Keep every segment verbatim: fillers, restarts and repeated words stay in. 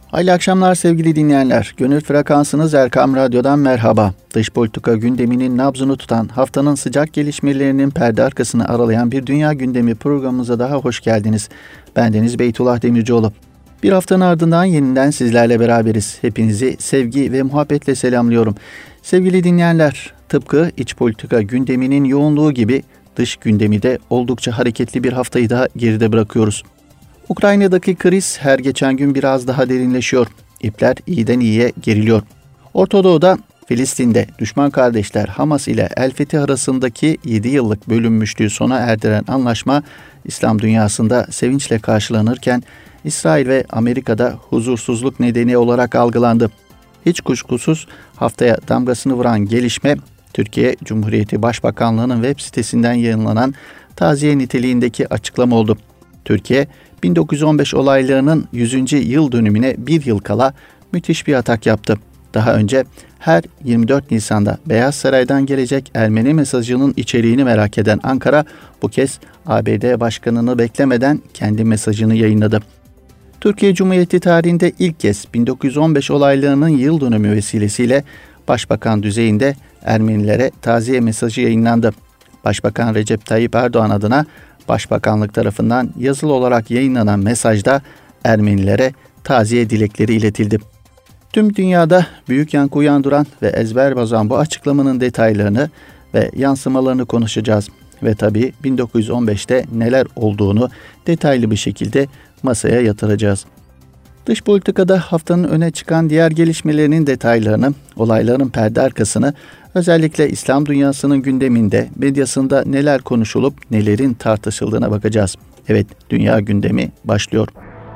Hayırlı akşamlar sevgili dinleyenler. Gönül frekansınız Erkam Radyo'dan merhaba. Dış politika gündeminin nabzını tutan, haftanın sıcak gelişmelerinin perde arkasını aralayan bir dünya gündemi programımıza daha hoş geldiniz. Bendeniz Beytullah Demircioğlu. Bir haftanın ardından yeniden sizlerle beraberiz. Hepinizi sevgi ve muhabbetle selamlıyorum. Sevgili dinleyenler, tıpkı iç politika gündeminin yoğunluğu gibi dış gündemi de oldukça hareketli bir haftayı daha geride bırakıyoruz. Ukrayna'daki kriz her geçen gün biraz daha derinleşiyor. İpler iyiden iyiye geriliyor. Orta Doğu'da, Filistin'de düşman kardeşler Hamas ile El-Fetih arasındaki yedi yıllık bölünmüşlüğü sona erdiren anlaşma İslam dünyasında sevinçle karşılanırken İsrail ve Amerika'da huzursuzluk nedeni olarak algılandı. Hiç kuşkusuz haftaya damgasını vuran gelişme Türkiye Cumhuriyeti Başbakanlığı'nın web sitesinden yayınlanan taziye niteliğindeki açıklama oldu. Türkiye, bin dokuz yüz on beş olaylarının yüzüncü yıl dönümüne bir yıl kala müthiş bir atak yaptı. Daha önce her yirmi dört Nisan'da Beyaz Saray'dan gelecek Ermeni mesajının içeriğini merak eden Ankara, bu kez A B D Başkanı'nı beklemeden kendi mesajını yayınladı. Türkiye Cumhuriyeti tarihinde ilk kez bin dokuz yüz on beş olaylarının yıl dönümü vesilesiyle Başbakan düzeyinde Ermenilere taziye mesajı yayınlandı. Başbakan Recep Tayyip Erdoğan adına Başbakanlık tarafından yazılı olarak yayınlanan mesajda Ermenilere taziye dilekleri iletildi. Tüm dünyada büyük yankı uyandıran ve ezber bozan bu açıklamanın detaylarını ve yansımalarını konuşacağız. Ve tabii bin dokuz yüz on beşte neler olduğunu detaylı bir şekilde masaya yatıracağız. Dış politikada haftanın öne çıkan diğer gelişmelerinin detaylarını, olayların perde arkasını, özellikle İslam dünyasının gündeminde, medyasında neler konuşulup nelerin tartışıldığına bakacağız. Evet, dünya gündemi başlıyor.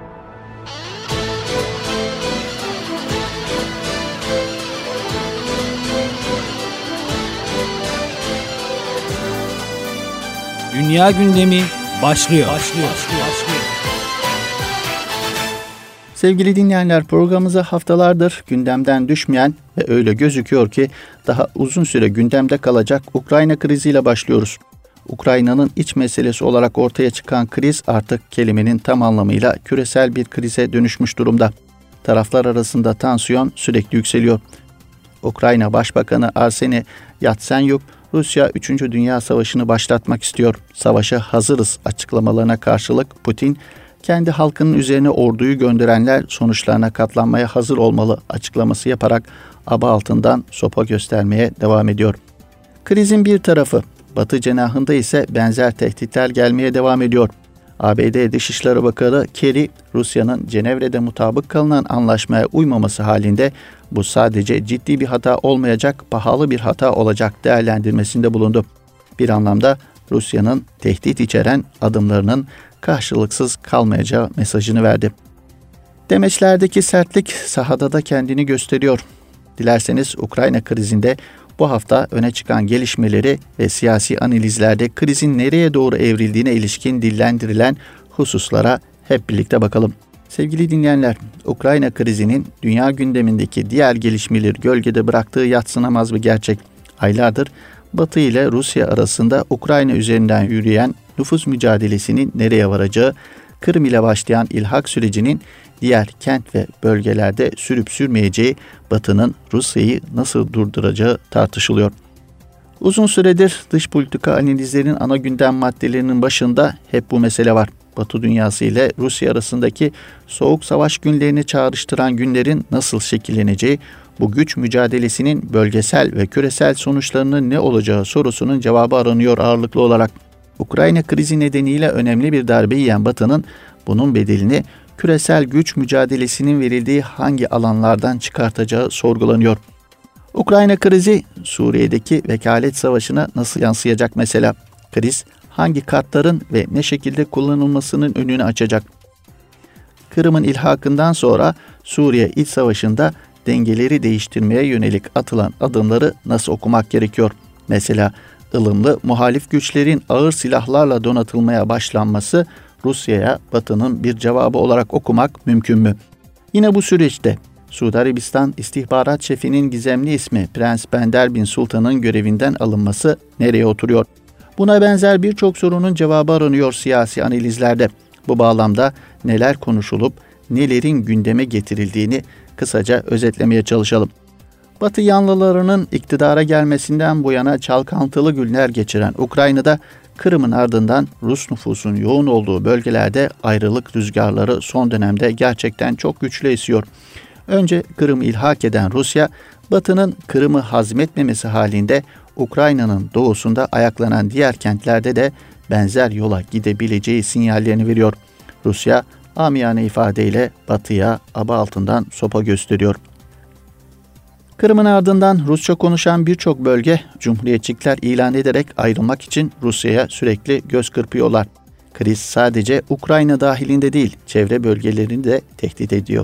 Dünya gündemi başlıyor. Başlıyor. Başlıyor. Başlıyor. Sevgili dinleyenler, programımıza haftalardır gündemden düşmeyen ve öyle gözüküyor ki daha uzun süre gündemde kalacak Ukrayna kriziyle başlıyoruz. Ukrayna'nın iç meselesi olarak ortaya çıkan kriz artık kelimenin tam anlamıyla küresel bir krize dönüşmüş durumda. Taraflar arasında tansiyon sürekli yükseliyor. Ukrayna Başbakanı Arseni Yatsenyuk, Rusya üçüncü Dünya Savaşı'nı başlatmak istiyor. Savaşa hazırız açıklamalarına karşılık Putin, kendi halkının üzerine orduyu gönderenler sonuçlarına katlanmaya hazır olmalı açıklaması yaparak aba altından sopa göstermeye devam ediyor. Krizin bir tarafı, Batı cenahında ise benzer tehditler gelmeye devam ediyor. A B D Dışişleri Bakanı Kerry, Rusya'nın Cenevre'de mutabık kalınan anlaşmaya uymaması halinde bu sadece ciddi bir hata olmayacak, pahalı bir hata olacak değerlendirmesinde bulundu. Bir anlamda Rusya'nın tehdit içeren adımlarının karşılıksız kalmayacağı mesajını verdi. Demeçlerdeki sertlik sahada da kendini gösteriyor. Dilerseniz Ukrayna krizinde bu hafta öne çıkan gelişmeleri ve siyasi analizlerde krizin nereye doğru evrildiğine ilişkin dillendirilen hususlara hep birlikte bakalım. Sevgili dinleyenler, Ukrayna krizinin dünya gündemindeki diğer gelişmeleri gölgede bıraktığı yadsınamaz bir gerçek. Aylardır Batı ile Rusya arasında Ukrayna üzerinden yürüyen nüfus mücadelesinin nereye varacağı, Kırım ile başlayan ilhak sürecinin diğer kent ve bölgelerde sürüp sürmeyeceği, Batı'nın Rusya'yı nasıl durduracağı tartışılıyor. Uzun süredir dış politika analizlerinin ana gündem maddelerinin başında hep bu mesele var. Batı dünyası ile Rusya arasındaki soğuk savaş günlerini çağrıştıran günlerin nasıl şekilleneceği, bu güç mücadelesinin bölgesel ve küresel sonuçlarının ne olacağı sorusunun cevabı aranıyor ağırlıklı olarak. Ukrayna krizi nedeniyle önemli bir darbe yiyen Batı'nın bunun bedelini küresel güç mücadelesinin verildiği hangi alanlardan çıkartacağı sorgulanıyor. Ukrayna krizi Suriye'deki vekalet savaşına nasıl yansıyacak mesela? Kriz hangi kartların ve ne şekilde kullanılmasının önünü açacak? Kırım'ın ilhakından sonra Suriye iç savaşında dengeleri değiştirmeye yönelik atılan adımları nasıl okumak gerekiyor? Mesela ılımlı muhalif güçlerin ağır silahlarla donatılmaya başlanması Rusya'ya Batı'nın bir cevabı olarak okumak mümkün mü? Yine bu süreçte Suudi Arabistan istihbarat şefinin gizemli ismi Prens Bender bin Sultan'ın görevinden alınması nereye oturuyor? Buna benzer birçok sorunun cevabı aranıyor siyasi analizlerde. Bu bağlamda neler konuşulup nelerin gündeme getirildiğini kısaca özetlemeye çalışalım. Batı yanlılarının iktidara gelmesinden bu yana çalkantılı günler geçiren Ukrayna'da Kırım'ın ardından Rus nüfusun yoğun olduğu bölgelerde ayrılık rüzgarları son dönemde gerçekten çok güçlü esiyor. Önce Kırım'ı ilhak eden Rusya, Batı'nın Kırım'ı hazmetmemesi halinde Ukrayna'nın doğusunda ayaklanan diğer kentlerde de benzer yola gidebileceği sinyallerini veriyor. Rusya, amiyane ifadeyle Batı'ya aba altından sopa gösteriyor. Kırım'ın ardından Rusça konuşan birçok bölge cumhuriyetçilikler ilan ederek ayrılmak için Rusya'ya sürekli göz kırpıyorlar. Kriz sadece Ukrayna dahilinde değil, çevre bölgelerini de tehdit ediyor.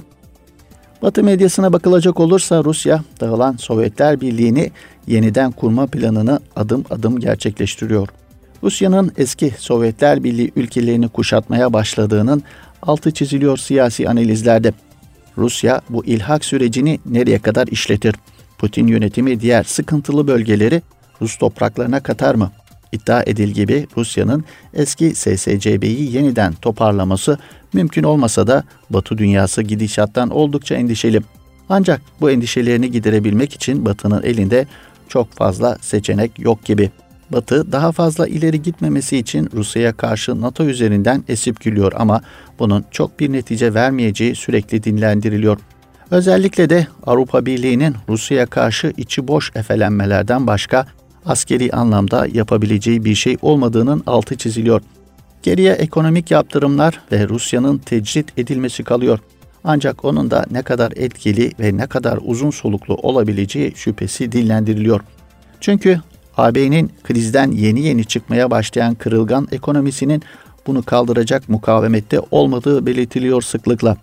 Batı medyasına bakılacak olursa Rusya, dağılan Sovyetler Birliği'ni yeniden kurma planını adım adım gerçekleştiriyor. Rusya'nın eski Sovyetler Birliği ülkelerini kuşatmaya başladığının altı çiziliyor siyasi analizlerde. Rusya bu ilhak sürecini nereye kadar işletir? Putin yönetimi diğer sıkıntılı bölgeleri Rus topraklarına katar mı? İddia edil gibi Rusya'nın eski S S C B'yi yeniden toparlaması mümkün olmasa da Batı dünyası gidişattan oldukça endişeli. Ancak bu endişelerini giderebilmek için Batı'nın elinde çok fazla seçenek yok gibi. Batı daha fazla ileri gitmemesi için Rusya'ya karşı NATO üzerinden esip gülüyor ama bunun çok bir netice vermeyeceği sürekli dinlendiriliyor. Özellikle de Avrupa Birliği'nin Rusya'ya karşı içi boş efelenmelerden başka askeri anlamda yapabileceği bir şey olmadığının altı çiziliyor. Geriye ekonomik yaptırımlar ve Rusya'nın tecrit edilmesi kalıyor. Ancak onun da ne kadar etkili ve ne kadar uzun soluklu olabileceği şüphesi dillendiriliyor. Çünkü A B'nin krizden yeni yeni çıkmaya başlayan kırılgan ekonomisinin bunu kaldıracak mukavemette olmadığı belirtiliyor sıklıkla.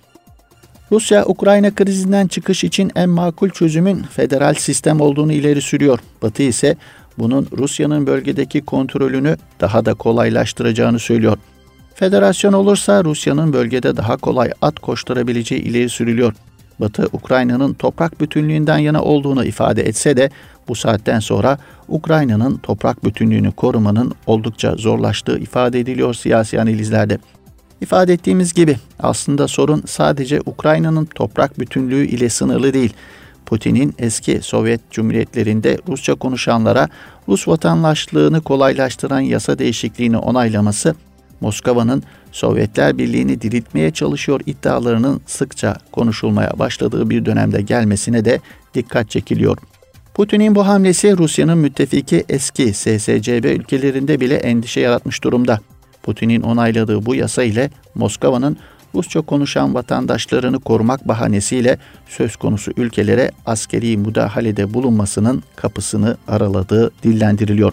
Rusya, Ukrayna krizinden çıkış için en makul çözümün federal sistem olduğunu ileri sürüyor. Batı ise bunun Rusya'nın bölgedeki kontrolünü daha da kolaylaştıracağını söylüyor. Federasyon olursa Rusya'nın bölgede daha kolay at koşturabileceği ileri sürülüyor. Batı, Ukrayna'nın toprak bütünlüğünden yana olduğunu ifade etse de bu saatten sonra Ukrayna'nın toprak bütünlüğünü korumanın oldukça zorlaştığı ifade ediliyor siyasi analizlerde. İfade ettiğimiz gibi aslında sorun sadece Ukrayna'nın toprak bütünlüğü ile sınırlı değil. Putin'in eski Sovyet Cumhuriyetlerinde Rusça konuşanlara Rus vatandaşlığını kolaylaştıran yasa değişikliğini onaylaması, Moskova'nın Sovyetler Birliği'ni diriltmeye çalışıyor iddialarının sıkça konuşulmaya başladığı bir dönemde gelmesine de dikkat çekiliyor. Putin'in bu hamlesi Rusya'nın müttefiki eski S S C B ülkelerinde bile endişe yaratmış durumda. Putin'in onayladığı bu yasa ile Moskova'nın Rusça konuşan vatandaşlarını korumak bahanesiyle söz konusu ülkelere askeri müdahalede bulunmasının kapısını araladığı dillendiriliyor.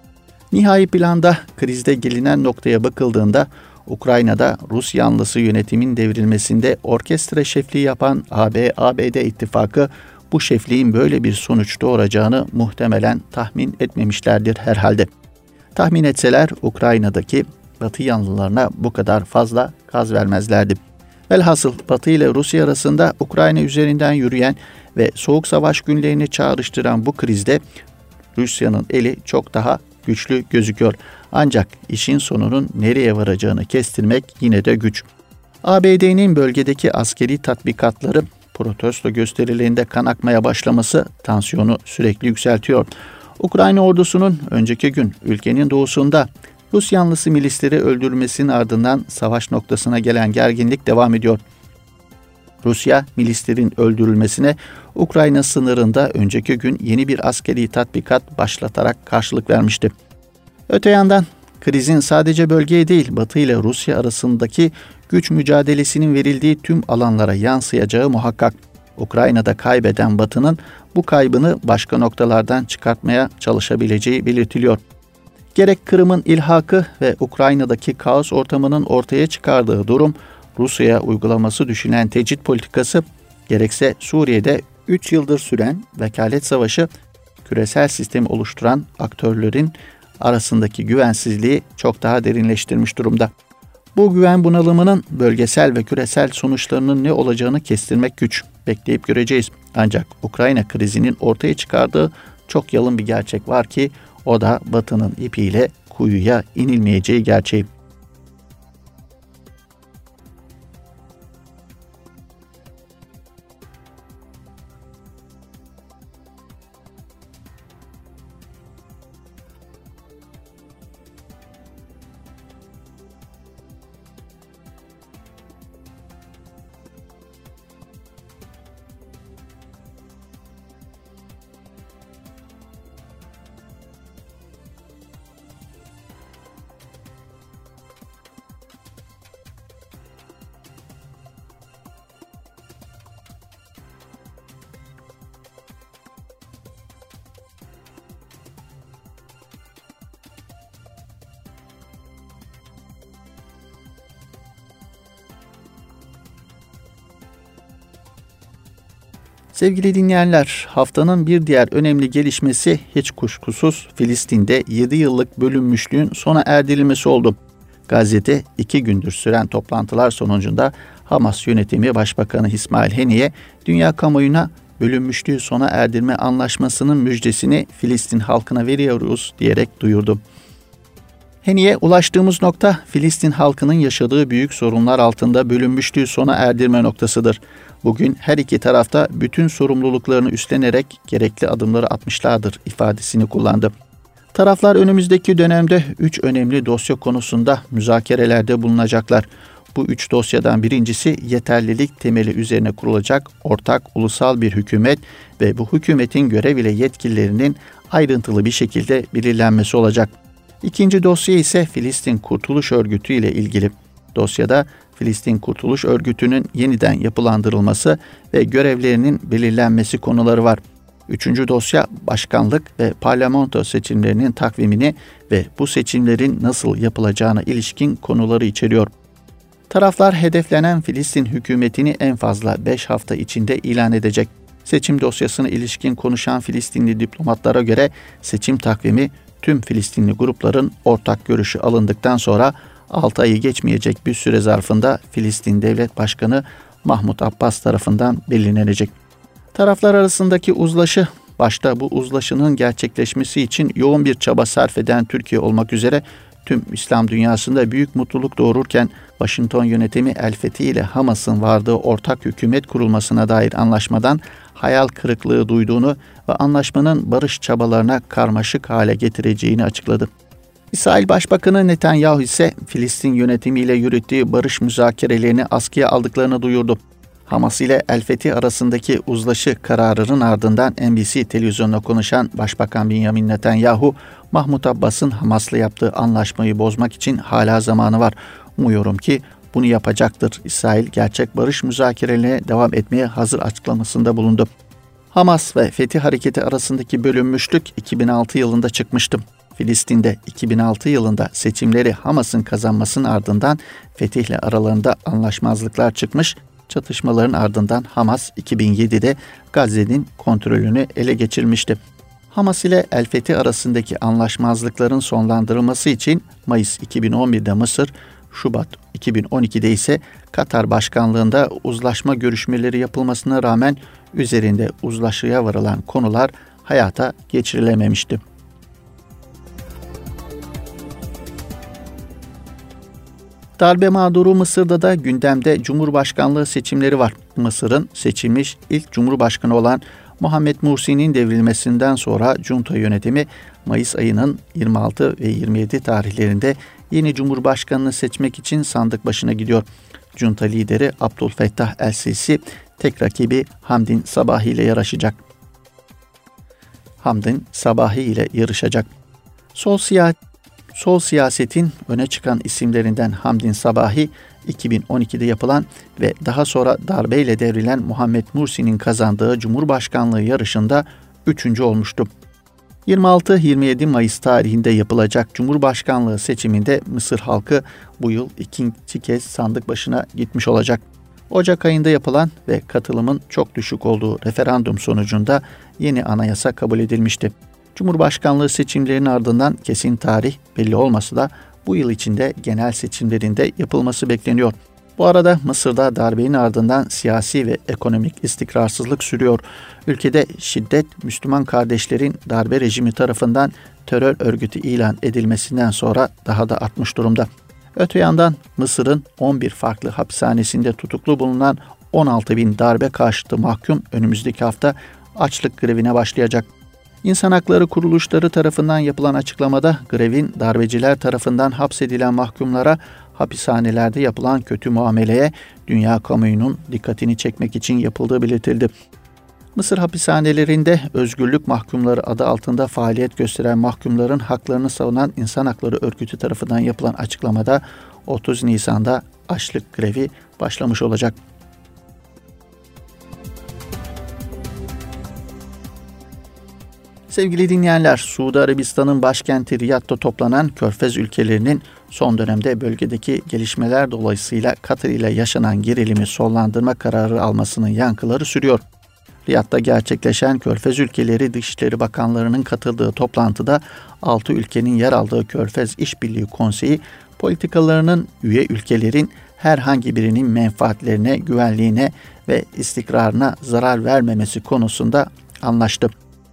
Nihai planda krizde gelinen noktaya bakıldığında Ukrayna'da Rus yanlısı yönetimin devrilmesinde orkestra şefliği yapan A B A B D ittifakı bu şefliğin böyle bir sonuç doğuracağını muhtemelen tahmin etmemişlerdir herhalde. Tahmin etseler Ukrayna'daki Batı yanlılarına bu kadar fazla gaz vermezlerdi. Velhasıl Batı ile Rusya arasında Ukrayna üzerinden yürüyen ve Soğuk Savaş günlerini çağrıştıran bu krizde Rusya'nın eli çok daha güçlü gözüküyor. Ancak işin sonunun nereye varacağını kestirmek yine de güç. A B D'nin bölgedeki askeri tatbikatları protesto gösterilerinde kan akmaya başlaması tansiyonu sürekli yükseltiyor. Ukrayna ordusunun önceki gün ülkenin doğusunda Rus yanlısı milisleri öldürmesinin ardından savaş noktasına gelen gerginlik devam ediyor. Rusya, milislerin öldürülmesine Ukrayna sınırında önceki gün yeni bir askeri tatbikat başlatarak karşılık vermişti. Öte yandan krizin sadece bölgeye değil Batı ile Rusya arasındaki güç mücadelesinin verildiği tüm alanlara yansıyacağı muhakkak. Ukrayna'da kaybeden Batı'nın bu kaybını başka noktalardan çıkartmaya çalışabileceği belirtiliyor. Gerek Kırım'ın ilhakı ve Ukrayna'daki kaos ortamının ortaya çıkardığı durum, Rusya'ya uygulaması düşünülen tecrit politikası, gerekse Suriye'de üç yıldır süren vekalet savaşı, küresel sistemi oluşturan aktörlerin arasındaki güvensizliği çok daha derinleştirmiş durumda. Bu güven bunalımının bölgesel ve küresel sonuçlarının ne olacağını kestirmek güç. Bekleyip göreceğiz. Ancak Ukrayna krizinin ortaya çıkardığı çok yalın bir gerçek var ki o da Batı'nın ipiyle kuyuya inilmeyeceği gerçeği. Sevgili dinleyenler, haftanın bir diğer önemli gelişmesi hiç kuşkusuz Filistin'de yedi yıllık bölünmüşlüğün sona erdirilmesi oldu. Gazze'de iki gündür süren toplantılar sonucunda Hamas yönetimi Başbakanı İsmail Haniye, dünya kamuoyuna bölünmüşlüğü sona erdirme anlaşmasının müjdesini Filistin halkına veriyoruz diyerek duyurdu. Haniye, ulaştığımız nokta Filistin halkının yaşadığı büyük sorunlar altında bölünmüşlüğü sona erdirme noktasıdır. Bugün her iki tarafta bütün sorumluluklarını üstlenerek gerekli adımları atmışlardır ifadesini kullandı. Taraflar önümüzdeki dönemde üç önemli dosya konusunda müzakerelerde bulunacaklar. Bu üç dosyadan birincisi yeterlilik temeli üzerine kurulacak ortak ulusal bir hükümet ve bu hükümetin görev ile yetkililerinin ayrıntılı bir şekilde belirlenmesi olacak. İkinci dosya ise Filistin Kurtuluş Örgütü ile ilgili. Dosyada Filistin Kurtuluş Örgütü'nün yeniden yapılandırılması ve görevlerinin belirlenmesi konuları var. Üçüncü dosya başkanlık ve parlamento seçimlerinin takvimini ve bu seçimlerin nasıl yapılacağına ilişkin konuları içeriyor. Taraflar hedeflenen Filistin hükümetini en fazla beş hafta içinde ilan edecek. Seçim dosyasına ilişkin konuşan Filistinli diplomatlara göre seçim takvimi tüm Filistinli grupların ortak görüşü alındıktan sonra altı ayı geçmeyecek bir süre zarfında Filistin Devlet Başkanı Mahmut Abbas tarafından belirlenecek. Taraflar arasındaki uzlaşı, başta bu uzlaşının gerçekleşmesi için yoğun bir çaba sarf eden Türkiye olmak üzere tüm İslam dünyasında büyük mutluluk doğururken Washington yönetimi El-Fethi ile Hamas'ın vardığı ortak hükümet kurulmasına dair anlaşmadan hayal kırıklığı duyduğunu ve anlaşmanın barış çabalarına karmaşık hale getireceğini açıkladı. İsrail Başbakanı Netanyahu ise Filistin yönetimiyle yürüttüğü barış müzakerelerini askıya aldıklarını duyurdu. Hamas ile El-Fethi arasındaki uzlaşı kararının ardından N B C televizyonuna konuşan Başbakan Benjamin Netanyahu, Mahmut Abbas'ın Hamas'la yaptığı anlaşmayı bozmak için hala zamanı var. Umuyorum ki bunu yapacaktır. İsrail gerçek barış müzakerelerine devam etmeye hazır açıklamasında bulundu. Hamas ve Fethi hareketi arasındaki bölünmüşlük iki bin altı yılında çıkmıştı. Filistin'de iki bin altı yılında seçimleri Hamas'ın kazanmasının ardından Fetih'le aralarında anlaşmazlıklar çıkmış. Çatışmaların ardından Hamas iki bin yedide Gazze'nin kontrolünü ele geçirmişti. Hamas ile El-Fethi arasındaki anlaşmazlıkların sonlandırılması için Mayıs iki bin on birde Mısır, Şubat iki bin on ikide ise Katar başkanlığında uzlaşma görüşmeleri yapılmasına rağmen üzerinde uzlaşıya varılan konular hayata geçirilememişti. Darbe mağduru Mısır'da da gündemde Cumhurbaşkanlığı seçimleri var. Mısır'ın seçilmiş ilk Cumhurbaşkanı olan Muhammed Mursi'nin devrilmesinden sonra junta yönetimi Mayıs ayının yirmi altı ve yirmi yedi tarihlerinde yeni Cumhurbaşkanını seçmek için sandık başına gidiyor. Junta lideri Abdülfettah El-Sisi tek rakibi Hamdin Sabahi ile yarışacak. Hamdin Sabahi ile yarışacak. Sol siyaset Sol siyasetin öne çıkan isimlerinden Hamdin Sabahi, iki bin on ikide yapılan ve daha sonra darbeyle devrilen Muhammed Mursi'nin kazandığı Cumhurbaşkanlığı yarışında üçüncü olmuştu. yirmi altı yirmi yedi Mayıs tarihinde yapılacak Cumhurbaşkanlığı seçiminde Mısır halkı bu yıl ikinci kez sandık başına gitmiş olacak. Ocak ayında yapılan ve katılımın çok düşük olduğu referandum sonucunda yeni anayasa kabul edilmişti. Cumhurbaşkanlığı seçimlerinin ardından kesin tarih belli olmasa da bu yıl içinde genel seçimlerinde yapılması bekleniyor. Bu arada Mısır'da darbenin ardından siyasi ve ekonomik istikrarsızlık sürüyor. Ülkede şiddet Müslüman kardeşlerin darbe rejimi tarafından terör örgütü ilan edilmesinden sonra daha da artmış durumda. Öte yandan Mısır'ın on bir farklı hapishanesinde tutuklu bulunan on altı bin darbe karşıtı mahkum önümüzdeki hafta açlık grevine başlayacak. İnsan hakları kuruluşları tarafından yapılan açıklamada grevin darbeciler tarafından hapsedilen mahkumlara hapishanelerde yapılan kötü muameleye dünya kamuoyunun dikkatini çekmek için yapıldığı belirtildi. Mısır hapishanelerinde özgürlük mahkumları adı altında faaliyet gösteren mahkumların haklarını savunan İnsan Hakları Örgütü tarafından yapılan açıklamada otuz Nisan'da açlık grevi başlamış olacak. Sevgili dinleyenler, Suudi Arabistan'ın başkenti Riyad'da toplanan Körfez ülkelerinin son dönemde bölgedeki gelişmeler dolayısıyla Katar ile yaşanan gerilimi sonlandırma kararı almasının yankıları sürüyor. Riyad'da gerçekleşen Körfez ülkeleri Dışişleri Bakanlarının katıldığı toplantıda altı ülkenin yer aldığı Körfez İşbirliği Konseyi politikalarının üye ülkelerin herhangi birinin menfaatlerine, güvenliğine ve istikrarına zarar vermemesi konusunda anlaştı.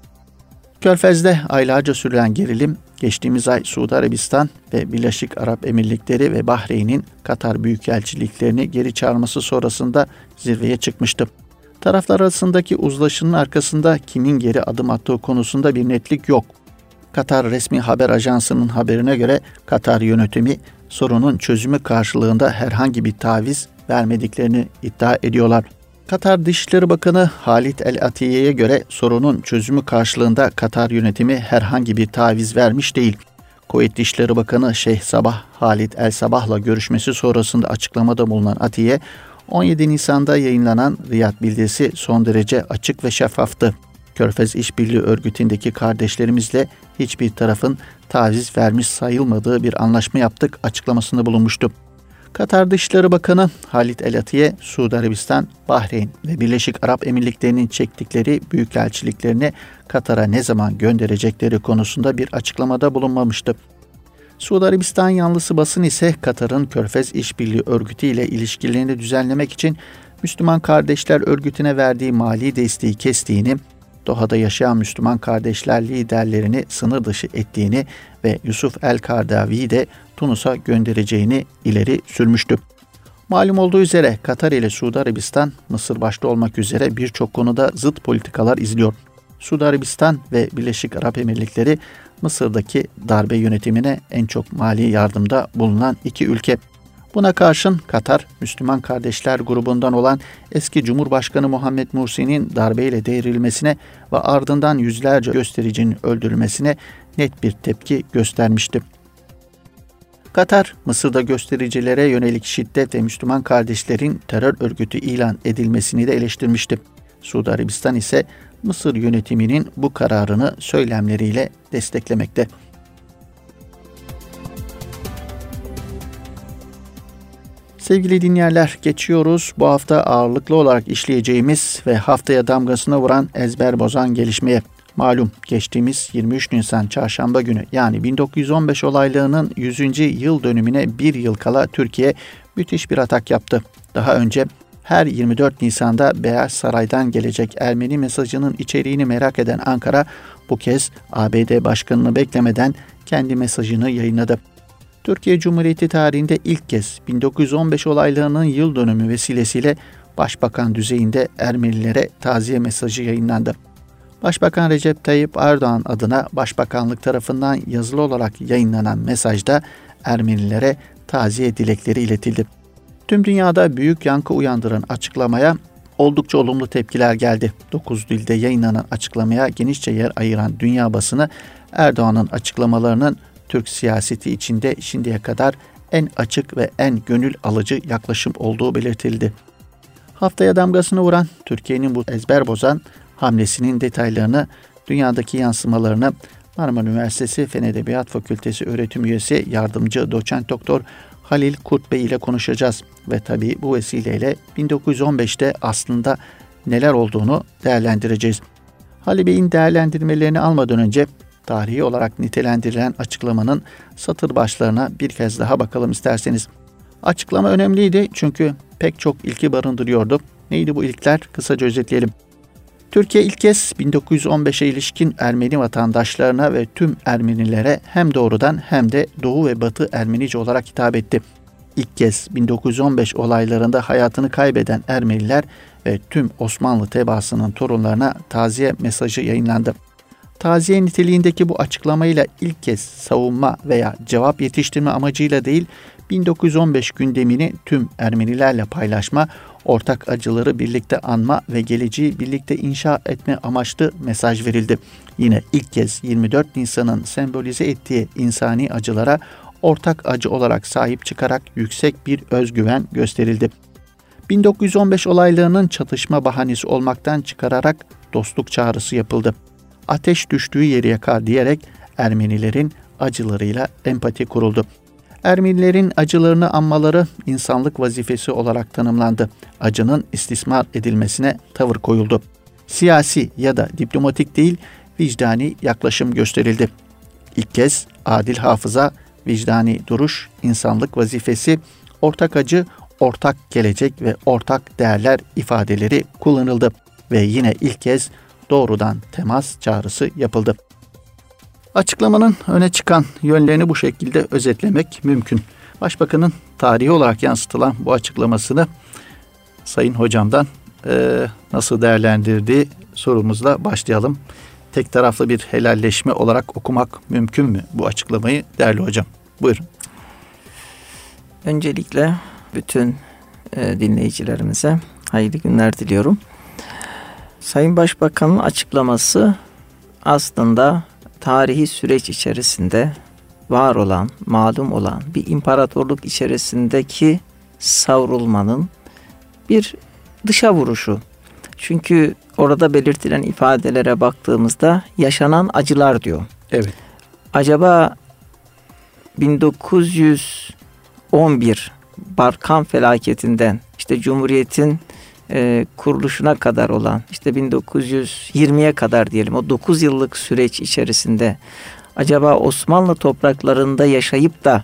Körfez'de aylarca süren gerilim geçtiğimiz ay Suudi Arabistan ve Birleşik Arap Emirlikleri ve Bahreyn'in Katar Büyükelçiliklerini geri çağırması sonrasında zirveye çıkmıştı. Taraflar arasındaki uzlaşının arkasında kimin geri adım attığı konusunda bir netlik yok. Katar resmi haber ajansının haberine göre Katar yönetimi sorunun çözümü karşılığında herhangi bir taviz vermediklerini iddia ediyorlar. Katar Dışişleri Bakanı Halit El Atiye'ye göre sorunun çözümü karşılığında Katar yönetimi herhangi bir taviz vermiş değil. Kuveyt Dışişleri Bakanı Şeyh Sabah Halit El Sabah'la görüşmesi sonrasında açıklamada bulunan Atiye, on yedi Nisan'da yayınlanan Riyad bildirisi son derece açık ve şeffaftı. Körfez İşbirliği Örgütü'ndeki kardeşlerimizle hiçbir tarafın taviz vermiş sayılmadığı bir anlaşma yaptık açıklamasında bulunmuştu. Katar Dışişleri Bakanı Halit El Atiye, Suudi Arabistan, Bahreyn ve Birleşik Arap Emirlikleri'nin çektikleri büyükelçiliklerini Katar'a ne zaman gönderecekleri konusunda bir açıklamada bulunmamıştı. Suudi Arabistan yanlısı basın ise Katar'ın Körfez İşbirliği Örgütü ile ilişkilerini düzenlemek için Müslüman Kardeşler Örgütü'ne verdiği mali desteği kestiğini, Doha'da yaşayan Müslüman kardeşler liderlerini sınır dışı ettiğini ve Yusuf El-Kardavi'yi de Tunus'a göndereceğini ileri sürmüştü. Malum olduğu üzere Katar ile Suudi Arabistan, Mısır başta olmak üzere birçok konuda zıt politikalar izliyor. Suudi Arabistan ve Birleşik Arap Emirlikleri, Mısır'daki darbe yönetimine en çok mali yardımda bulunan iki ülke. Buna karşın Katar, Müslüman Kardeşler grubundan olan eski Cumhurbaşkanı Muhammed Mursi'nin darbeyle devrilmesine ve ardından yüzlerce göstericinin öldürülmesine net bir tepki göstermişti. Katar, Mısır'da göstericilere yönelik şiddet ve Müslüman kardeşlerin terör örgütü ilan edilmesini de eleştirmişti. Suudi Arabistan ise Mısır yönetiminin bu kararını söylemleriyle desteklemekte. Sevgili dinleyenler, geçiyoruz bu hafta ağırlıklı olarak işleyeceğimiz ve haftaya damgasını vuran ezber bozan gelişmeye. Malum geçtiğimiz yirmi üç Nisan Çarşamba günü yani bin dokuz yüz on beş olaylarının yüzüncü yıl dönümüne bir yıl kala Türkiye müthiş bir atak yaptı. Daha önce her yirmi dört Nisan'da Beyaz Saray'dan gelecek Ermeni mesajının içeriğini merak eden Ankara bu kez A B D Başkanı'nı beklemeden kendi mesajını yayınladı. Türkiye Cumhuriyeti tarihinde ilk kez bin dokuz yüz on beş olaylarının yıl dönümü vesilesiyle Başbakan düzeyinde Ermenilere taziye mesajı yayınlandı. Başbakan Recep Tayyip Erdoğan adına Başbakanlık tarafından yazılı olarak yayınlanan mesajda Ermenilere taziye dilekleri iletildi. Tüm dünyada büyük yankı uyandıran açıklamaya oldukça olumlu tepkiler geldi. dokuz dilde yayınlanan açıklamaya genişçe yer ayıran dünya basını Erdoğan'ın açıklamalarının Türk siyaseti içinde şimdiye kadar en açık ve en gönül alıcı yaklaşım olduğu belirtildi. Haftaya damgasını vuran Türkiye'nin bu ezber bozan hamlesinin detaylarını, dünyadaki yansımalarını Marmara Üniversitesi Fen Edebiyat Fakültesi öğretim üyesi yardımcı doçent doktor Halil Kurt Bey ile konuşacağız. Ve tabii bu vesileyle bin dokuz yüz on beşte aslında neler olduğunu değerlendireceğiz. Halil Bey'in değerlendirmelerini almadan önce tarihi olarak nitelendirilen açıklamanın satır başlarına bir kez daha bakalım isterseniz. Açıklama önemliydi çünkü pek çok ilki barındırıyordu. Neydi bu ilkler? Kısaca özetleyelim. Türkiye ilk kez bin dokuz yüz on beşe ilişkin Ermeni vatandaşlarına ve tüm Ermenilere hem doğrudan hem de Doğu ve Batı Ermenice olarak hitap etti. İlk kez bin dokuz yüz on beş olaylarında hayatını kaybeden Ermeniler ve tüm Osmanlı tebaasının torunlarına taziye mesajı yayınlandı. Taziye niteliğindeki bu açıklamayla ilk kez savunma veya cevap yetiştirme amacıyla değil, bin dokuz yüz on beş gündemini tüm Ermenilerle paylaşma, ortak acıları birlikte anma ve geleceği birlikte inşa etme amaçlı mesaj verildi. Yine ilk kez yirmi dört Nisan'ın sembolize ettiği insani acılara ortak acı olarak sahip çıkarak yüksek bir özgüven gösterildi. bin dokuz yüz on beş olaylarının çatışma bahanesi olmaktan çıkararak dostluk çağrısı yapıldı. Ateş düştüğü yeri yakar diyerek Ermenilerin acılarıyla empati kuruldu. Ermenilerin acılarını anmaları insanlık vazifesi olarak tanımlandı. Acının istismar edilmesine tavır koyuldu. Siyasi ya da diplomatik değil, vicdani yaklaşım gösterildi. İlk kez adil hafıza, vicdani duruş, insanlık vazifesi, ortak acı, ortak gelecek ve ortak değerler ifadeleri kullanıldı ve yine ilk kez doğrudan temas çağrısı yapıldı. Açıklamanın öne çıkan yönlerini bu şekilde özetlemek mümkün. Başbakanın tarihi olarak yansıtılan bu açıklamasını Sayın Hocam'dan e, nasıl değerlendirdiği sorumuzla başlayalım. Tek taraflı bir helalleşme olarak okumak mümkün mü bu açıklamayı değerli hocam? Buyurun. Öncelikle bütün e, dinleyicilerimize hayırlı günler diliyorum. Sayın Başbakan'ın açıklaması aslında tarihi süreç içerisinde var olan, malum olan bir imparatorluk içerisindeki savrulmanın bir dışa vuruşu. Çünkü orada belirtilen ifadelere baktığımızda yaşanan acılar diyor. Evet. Acaba bin dokuz yüz on bir Barkan felaketinden işte Cumhuriyet'in e, kuruluşuna kadar olan işte bin dokuz yüz yirmiye kadar diyelim o dokuz yıllık süreç içerisinde acaba Osmanlı topraklarında yaşayıp da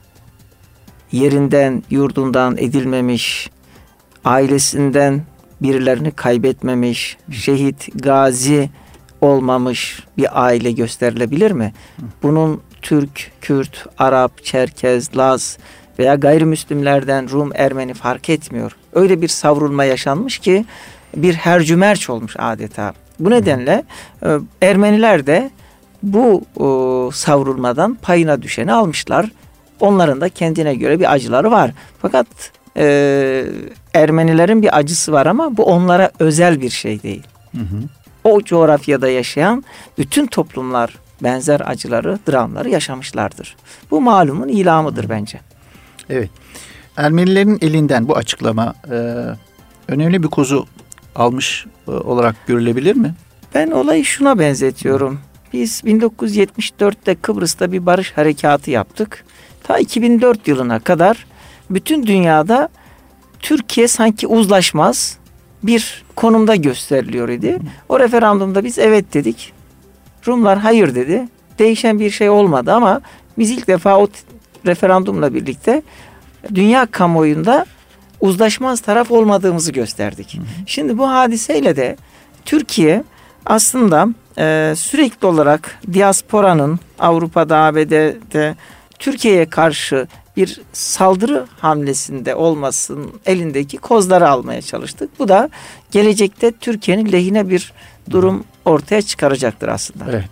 yerinden, yurdundan edilmemiş, ailesinden birilerini kaybetmemiş, şehit, gazi olmamış bir aile gösterilebilir mi? Bunun Türk, Kürt, Arap, Çerkez, Laz veya gayrimüslimlerden Rum, Ermeni fark etmiyor. Öyle bir savrulma yaşanmış ki bir hercümerç olmuş adeta. Bu nedenle Ermeniler de bu o, savrulmadan payına düşeni almışlar. Onların da kendine göre bir acıları var. Fakat e, Ermenilerin bir acısı var ama bu onlara özel bir şey değil. Hı hı. O coğrafyada yaşayan bütün toplumlar benzer acıları, dramları yaşamışlardır. Bu malumun ilamıdır bence. Evet. Ermenilerin elinden bu açıklama e, önemli bir kozu almış e, olarak görülebilir mi? Ben olayı şuna benzetiyorum. Biz bin dokuz yüz yetmiş dörtte Kıbrıs'ta bir barış harekatı yaptık. Ta iki bin dört yılına kadar bütün dünyada Türkiye sanki uzlaşmaz bir konumda gösteriliyor idi. O referandumda biz evet dedik. Rumlar hayır dedi. Değişen bir şey olmadı ama biz ilk defa o referandumla birlikte dünya kamuoyunda uzlaşmaz taraf olmadığımızı gösterdik. Hı hı. Şimdi bu hadiseyle de Türkiye aslında e, sürekli olarak diasporanın Avrupa'da, A B D'de Türkiye'ye karşı bir saldırı hamlesinde olmasının elindeki kozları almaya çalıştık. Bu da gelecekte Türkiye'nin lehine bir durum ortaya çıkaracaktır aslında. Evet.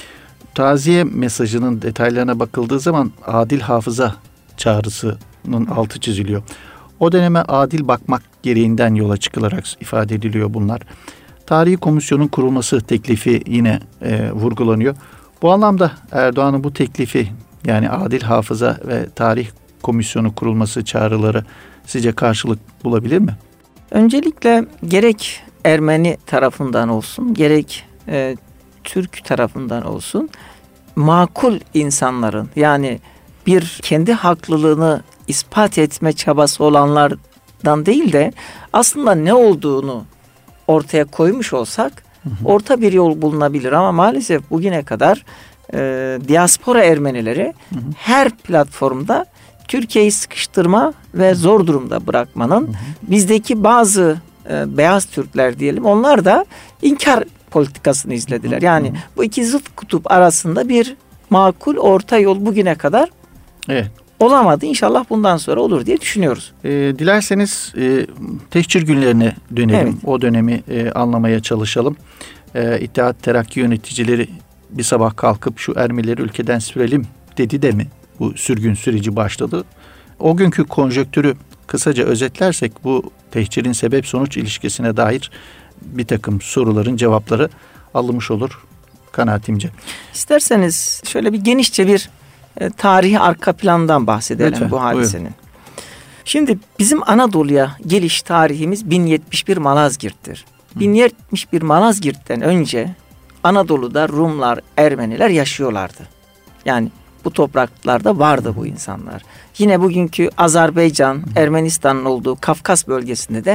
Taziye mesajının detaylarına bakıldığı zaman adil hafıza çağrısının altı çiziliyor. O döneme adil bakmak gereğinden yola çıkılarak ifade ediliyor bunlar. Tarihi komisyonun kurulması teklifi yine e, vurgulanıyor. Bu anlamda Erdoğan'ın bu teklifi yani adil hafıza ve tarih komisyonu kurulması çağrıları sizce karşılık bulabilir mi? Öncelikle gerek Ermeni tarafından olsun gerek e, Türk tarafından olsun makul insanların yani bir kendi haklılığını ispat etme çabası olanlardan değil de aslında ne olduğunu ortaya koymuş olsak hı hı. orta bir yol bulunabilir ama maalesef bugüne kadar e, diaspora Ermenileri hı hı. her platformda Türkiye'yi sıkıştırma ve zor durumda bırakmanın hı hı. bizdeki bazı e, beyaz Türkler diyelim onlar da inkar politikasını izlediler. Yani hı hı. bu iki zıt kutup arasında bir makul orta yol bugüne kadar evet. olamadı. İnşallah bundan sonra olur diye düşünüyoruz. E, dilerseniz e, tehcir günlerine dönelim. Evet. O dönemi e, anlamaya çalışalım. E, İttihat Terakki yöneticileri bir sabah kalkıp şu Ermenileri ülkeden sürelim dedi de mi bu sürgün süreci başladı? O günkü konjonktürü kısaca özetlersek bu tehcirin sebep sonuç ilişkisine dair bir takım soruların cevapları alınmış olur kanaatimce. İsterseniz şöyle bir genişçe bir e, tarihi arka plandan bahsedelim lütfen, bu hadisenin. Buyurun. Şimdi bizim Anadolu'ya geliş tarihimiz bin yetmiş bir Malazgirt'tir. Hı. bin yetmiş bir Malazgirt'ten önce Anadolu'da Rumlar, Ermeniler yaşıyorlardı. Yani bu topraklarda vardı bu insanlar. Yine bugünkü Azerbaycan, Ermenistan'ın olduğu Kafkas bölgesinde de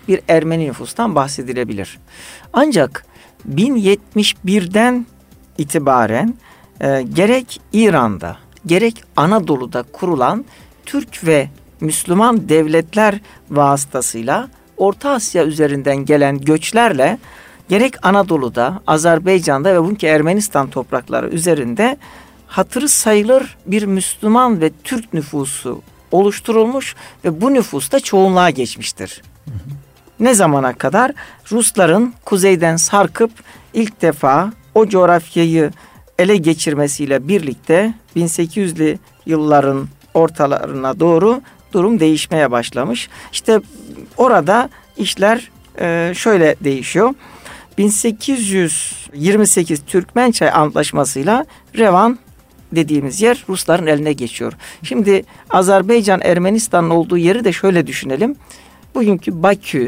bir Ermeni nüfustan bahsedilebilir. Ancak bin yetmiş birden itibaren e, gerek İran'da gerek Anadolu'da kurulan Türk ve Müslüman devletler vasıtasıyla Orta Asya üzerinden gelen göçlerle gerek Anadolu'da, Azerbaycan'da ve bugünkü Ermenistan toprakları üzerinde hatırı sayılır bir Müslüman ve Türk nüfusu oluşturulmuş ve bu nüfus da çoğunluğa geçmiştir. Hı hı. Ne zamana kadar? Rusların kuzeyden sarkıp ilk defa o coğrafyayı ele geçirmesiyle birlikte bin sekiz yüzlü yılların ortalarına doğru durum değişmeye başlamış. İşte orada işler e, şöyle değişiyor. bin sekiz yüz yirmi sekiz Türkmençay Antlaşması'yla Revan dediğimiz yer Rusların eline geçiyor. Şimdi Azerbaycan, Ermenistan'ın olduğu yeri de şöyle düşünelim. Bugünkü Bakü,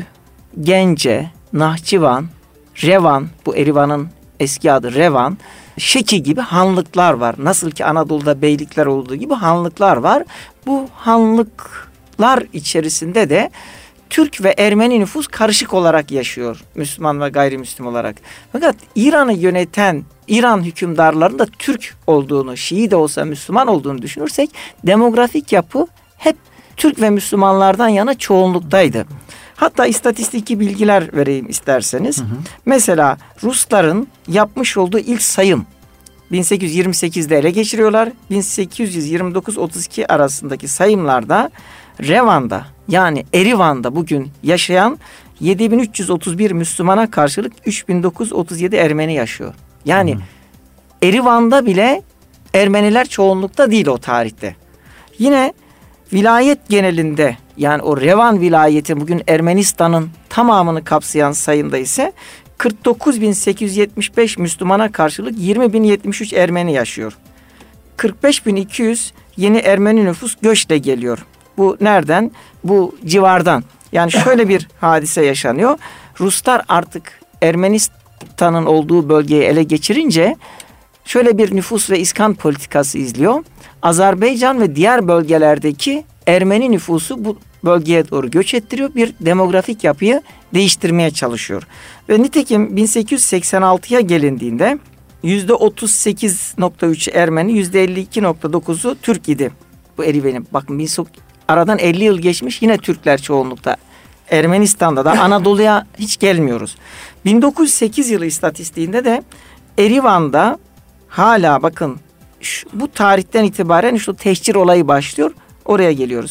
Gence, Nahçıvan, Revan, bu Erivan'ın eski adı Revan, Şeki gibi hanlıklar var. Nasıl ki Anadolu'da beylikler olduğu gibi hanlıklar var. Bu hanlıklar içerisinde de Türk ve Ermeni nüfus karışık olarak yaşıyor. Müslüman ve gayrimüslim olarak. Fakat İran'ı yöneten İran hükümdarlarının da Türk olduğunu, Şii de olsa Müslüman olduğunu düşünürsek demografik yapı hep Türk ve Müslümanlardan yana çoğunluktaydı. Hatta istatistiki bilgiler vereyim isterseniz. Hı hı. Mesela Rusların yapmış olduğu ilk sayım bin sekiz yüz yirmi sekizde ele geçiriyorlar. bin sekiz yüz yirmi dokuz otuz iki arasındaki sayımlarda Revan'da yani Erivan'da bugün yaşayan yedi bin üç yüz otuz bir Müslümana karşılık üç bin dokuz yüz otuz yedi Ermeni yaşıyor. Yani hı hı. Erivan'da bile Ermeniler çoğunlukta değil o tarihte. Yine vilayet genelinde yani o Revan vilayeti bugün Ermenistan'ın tamamını kapsayan sayında ise kırk dokuz bin sekiz yüz yetmiş beş Müslümana karşılık yirmi bin yetmiş üç Ermeni yaşıyor. kırk beş bin iki yüz yeni Ermeni nüfus göçle geliyor. Bu nereden? Bu civardan. Yani şöyle bir hadise yaşanıyor. Ruslar artık Ermenistan'ın olduğu bölgeyi ele geçirince şöyle bir nüfus ve iskan politikası izliyor. Azerbaycan ve diğer bölgelerdeki Ermeni nüfusu bu bölgeye doğru göç ettiriyor. Bir demografik yapıyı değiştirmeye çalışıyor. Ve nitekim bin sekiz yüz seksen altıya gelindiğinde yüzde otuz sekiz nokta üç Ermeni, yüzde elli iki nokta dokuzu Türk idi. Bu Erivan'ın. Bakın aradan elli yıl geçmiş, yine Türkler çoğunlukta. Ermenistan'da da Anadolu'ya hiç gelmiyoruz. bin dokuz yüz sekiz yılı istatistiğinde de Erivan'da hala bakın şu, bu tarihten itibaren şu tehcir olayı başlıyor. Oraya geliyoruz.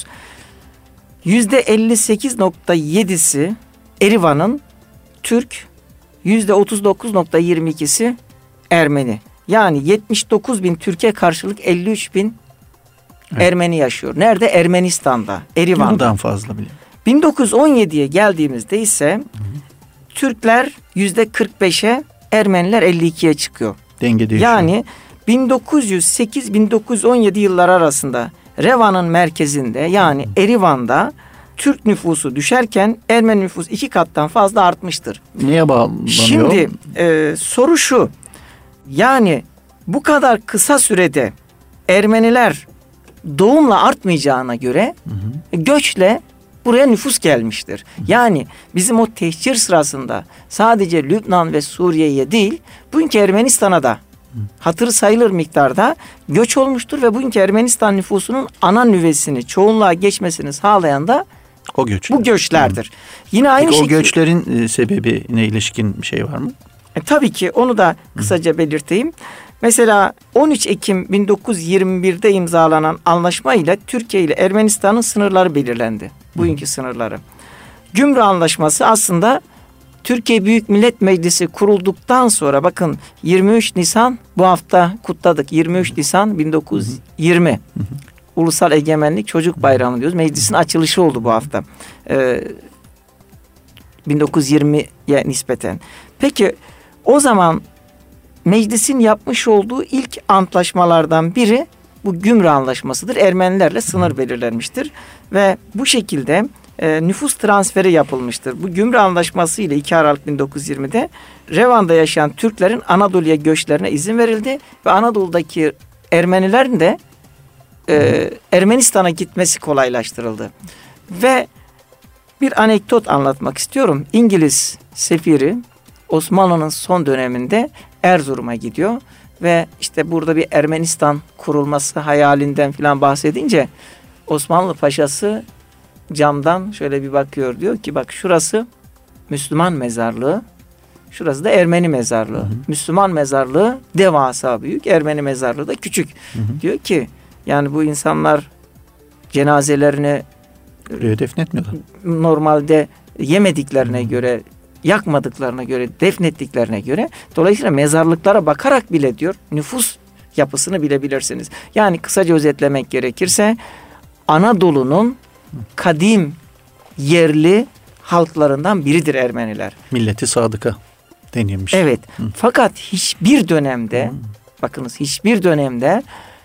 yüzde elli sekiz nokta yedisi Erivan'ın Türk, yüzde otuz dokuz nokta yirmi ikisi Ermeni. Yani yetmiş dokuz bin Türkiye karşılık elli üç bin evet. Ermeni yaşıyor. Nerede? Ermenistan'da, Erivan'da. Bundan fazla bile. bin dokuz yüz on yediye geldiğimizde ise hı hı. Türkler yüzde kırk beşe, Ermeniler elli ikiye çıkıyor. Denge değişiyor. Yani bin dokuz yüz sekiz bin dokuz yüz on yedi yılları arasında Revan'ın merkezinde yani Erivan'da Türk nüfusu düşerken Ermeni nüfusu iki kattan fazla artmıştır. Neye bağlanıyor? Şimdi e, soru şu. Yani bu kadar kısa sürede Ermeniler doğumla artmayacağına göre hı hı. göçle buraya nüfus gelmiştir. Hı hı. Yani bizim o tehcir sırasında sadece Lübnan ve Suriye'ye değil bugünkü Ermenistan'a da hatırı sayılır miktarda göç olmuştur ve bugünkü Ermenistan nüfusunun ana nüvesini, çoğunluğa geçmesini sağlayan da o göçler. Bu göçlerdir. Hı. Yine aynı Peki şekilde o göçlerin e, sebebine ilişkin bir şey var mı? E, tabii ki onu da kısaca Hı. belirteyim. Mesela on üç Ekim bin dokuz yüz yirmi birde imzalanan anlaşma ile Türkiye ile Ermenistan'ın sınırları belirlendi. Bugünkü Hı. sınırları. Gümrük Anlaşması aslında Türkiye Büyük Millet Meclisi kurulduktan sonra bakın yirmi üç Nisan bu hafta kutladık. yirmi üç Nisan bin dokuz yüz yirmi. Hı hı. Ulusal Egemenlik Çocuk Bayramı diyoruz. Meclisin açılışı oldu bu hafta. Ee, bin dokuz yüz yirmiye nispeten. Peki o zaman meclisin yapmış olduğu ilk antlaşmalardan biri bu Gümrük Anlaşması'dır. Ermenilerle sınır belirlenmiştir. Ve bu şekilde e, nüfus transferi yapılmıştır. Bu Gümrük Anlaşması ile iki Aralık bin dokuz yüz yirmide Revan'da yaşayan Türklerin Anadolu'ya göçlerine izin verildi. Ve Anadolu'daki Ermenilerin de e, Ermenistan'a gitmesi kolaylaştırıldı. Ve Bir anekdot anlatmak istiyorum. İngiliz sefiri Osmanlı'nın son döneminde Erzurum'a gidiyor ve işte burada bir Ermenistan kurulması hayalinden filan bahsedince Osmanlı paşası camdan şöyle bir bakıyor, diyor ki bak şurası Müslüman mezarlığı, şurası da Ermeni mezarlığı. Hı hı. Müslüman mezarlığı devasa büyük, Ermeni mezarlığı da küçük. Hı hı. Diyor ki yani bu insanlar cenazelerini buraya defnetmiyorlar. Normalde yemediklerine hmm. göre, yakmadıklarına göre, defnettiklerine göre, dolayısıyla mezarlıklara bakarak bile diyor nüfus yapısını bilebilirsiniz. Yani kısaca özetlemek gerekirse Anadolu'nun kadim yerli halklarından biridir Ermeniler. Milleti sadıka denilmiş. Evet. Hı. Fakat hiçbir dönemde, Hı. bakınız hiçbir dönemde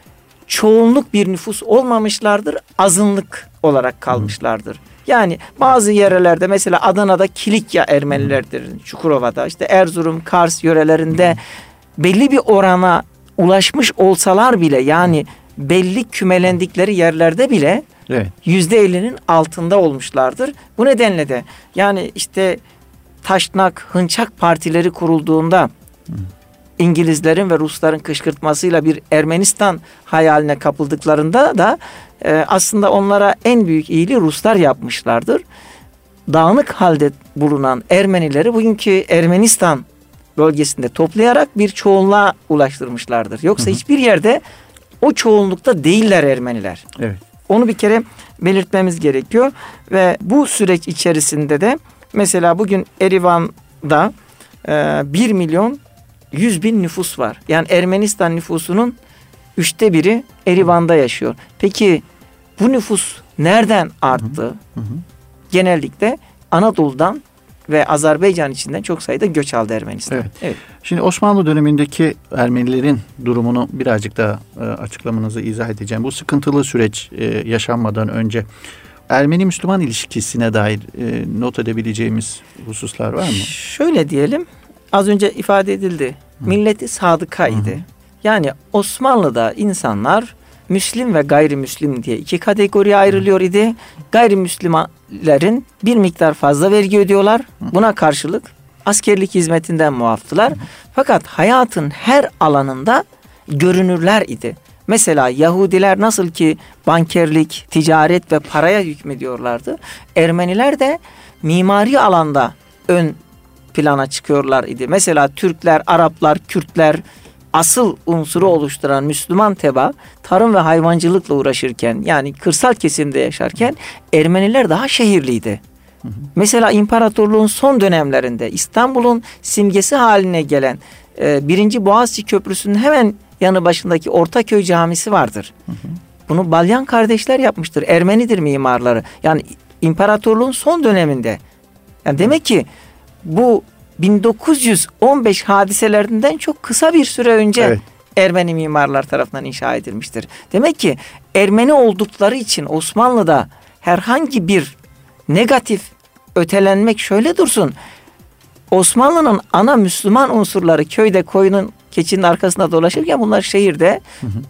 çoğunluk bir nüfus olmamışlardır, azınlık olarak kalmışlardır. Hı. Yani bazı yerlerde mesela Adana'da Kilikya Ermenilerdir, Çukurova'da, işte Erzurum, Kars yörelerinde Hı. belli bir orana ulaşmış olsalar bile, yani belli kümelendikleri yerlerde bile yüzde ellinin altında olmuşlardır. Bu nedenle de yani işte Taşnak, Hınçak partileri kurulduğunda Hı. İngilizlerin ve Rusların kışkırtmasıyla bir Ermenistan hayaline kapıldıklarında da e, aslında onlara en büyük iyiliği Ruslar yapmışlardır. Dağınık halde bulunan Ermenileri bugünkü Ermenistan bölgesinde toplayarak bir çoğunluğa ulaştırmışlardır. Yoksa hı hı. hiçbir yerde o çoğunlukta değiller Ermeniler. Evet. Onu bir kere belirtmemiz gerekiyor ve bu süreç içerisinde de mesela bugün Erivan'da e, bir milyon yüz bin nüfus var. Yani Ermenistan nüfusunun üçte biri Erivan'da yaşıyor. Peki bu nüfus nereden arttı? Hı hı. Genellikle Anadolu'dan ve Azerbaycan içinden çok sayıda göç aldı Ermenistan. Evet. Evet. Şimdi Osmanlı dönemindeki Ermenilerin durumunu birazcık daha e, açıklamanızı izah edeceğim. Bu sıkıntılı süreç e, yaşanmadan önce Ermeni-Müslüman ilişkisine dair e, not edebileceğimiz hususlar var mı? Şöyle diyelim, az önce ifade edildi. Hı. Milleti sadıkaydı. Hı. Yani Osmanlı'da insanlar Müslim ve gayrimüslim diye iki kategoriye ayrılıyor idi. Gayrimüslimlerin bir miktar fazla vergi ödüyorlar. Buna karşılık askerlik hizmetinden muaftılar. Fakat hayatın her alanında görünürler idi. Mesela Yahudiler nasıl ki bankerlik, ticaret ve paraya hükmediyorlardı, Ermeniler de mimari alanda ön plana çıkıyorlar idi. Mesela Türkler, Araplar, Kürtler asıl unsuru oluşturan Müslüman teba tarım ve hayvancılıkla uğraşırken, yani kırsal kesimde yaşarken Ermeniler daha şehirliydi. Hı hı. Mesela imparatorluğun son dönemlerinde İstanbul'un simgesi haline gelen e, birinci Boğaziçi Köprüsü'nün hemen yanı başındaki Ortaköy Camisi vardır. Hı hı. Bunu Balyan kardeşler yapmıştır. Ermenidir mimarları. Yani imparatorluğun son döneminde. Yani demek ki bu bin dokuz yüz on beş hadiselerinden çok kısa bir süre önce evet. Ermeni mimarlar tarafından inşa edilmiştir. Demek ki Ermeni oldukları için Osmanlı'da herhangi bir negatif ötelenmek şöyle dursun. Osmanlı'nın ana Müslüman unsurları köyde koyunun, keçinin arkasında dolaşırken bunlar şehirde hı hı.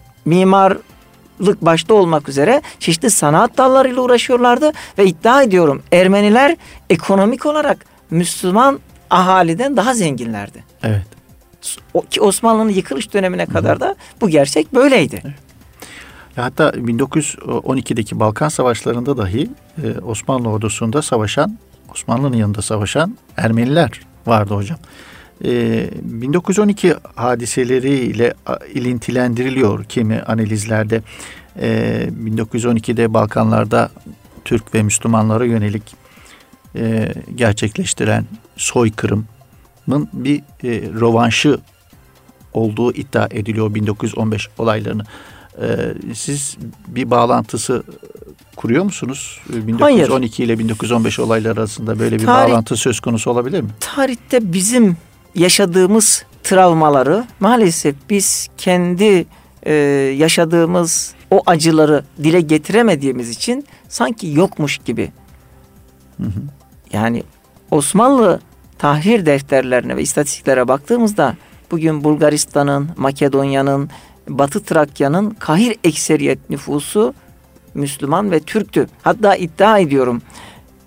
mimarlık başta olmak üzere çeşitli sanat dallarıyla uğraşıyorlardı ve iddia ediyorum Ermeniler ekonomik olarak Müslüman ahaliden daha zenginlerdi. Evet. O, ki Osmanlı'nın yıkılış dönemine kadar da bu gerçek böyleydi. Evet. Hatta bin dokuz yüz on ikideki Balkan Savaşları'nda dahi e, Osmanlı ordusunda savaşan, Osmanlı'nın yanında savaşan Ermeniler vardı hocam. E, bin dokuz yüz on iki hadiseleriyle ilintilendiriliyor kimi analizlerde. E, bin dokuz yüz on ikide Balkanlarda Türk ve Müslümanlara yönelik e, gerçekleştiren soykırımın bir e, rövanşı olduğu iddia ediliyor bin dokuz yüz on beş olaylarını. Ee, siz bir bağlantısı kuruyor musunuz? bin dokuz yüz on iki Hayır. ile bin dokuz yüz on beş olayları arasında böyle bir Tarih, bağlantı söz konusu olabilir mi? Tarihte bizim yaşadığımız travmaları maalesef biz kendi e, yaşadığımız o acıları dile getiremediğimiz için sanki yokmuş gibi. Hı hı. Yani Osmanlı tahrir defterlerine ve istatistiklere baktığımızda bugün Bulgaristan'ın, Makedonya'nın, Batı Trakya'nın kahir ekseriyet nüfusu Müslüman ve Türktü. Hatta iddia ediyorum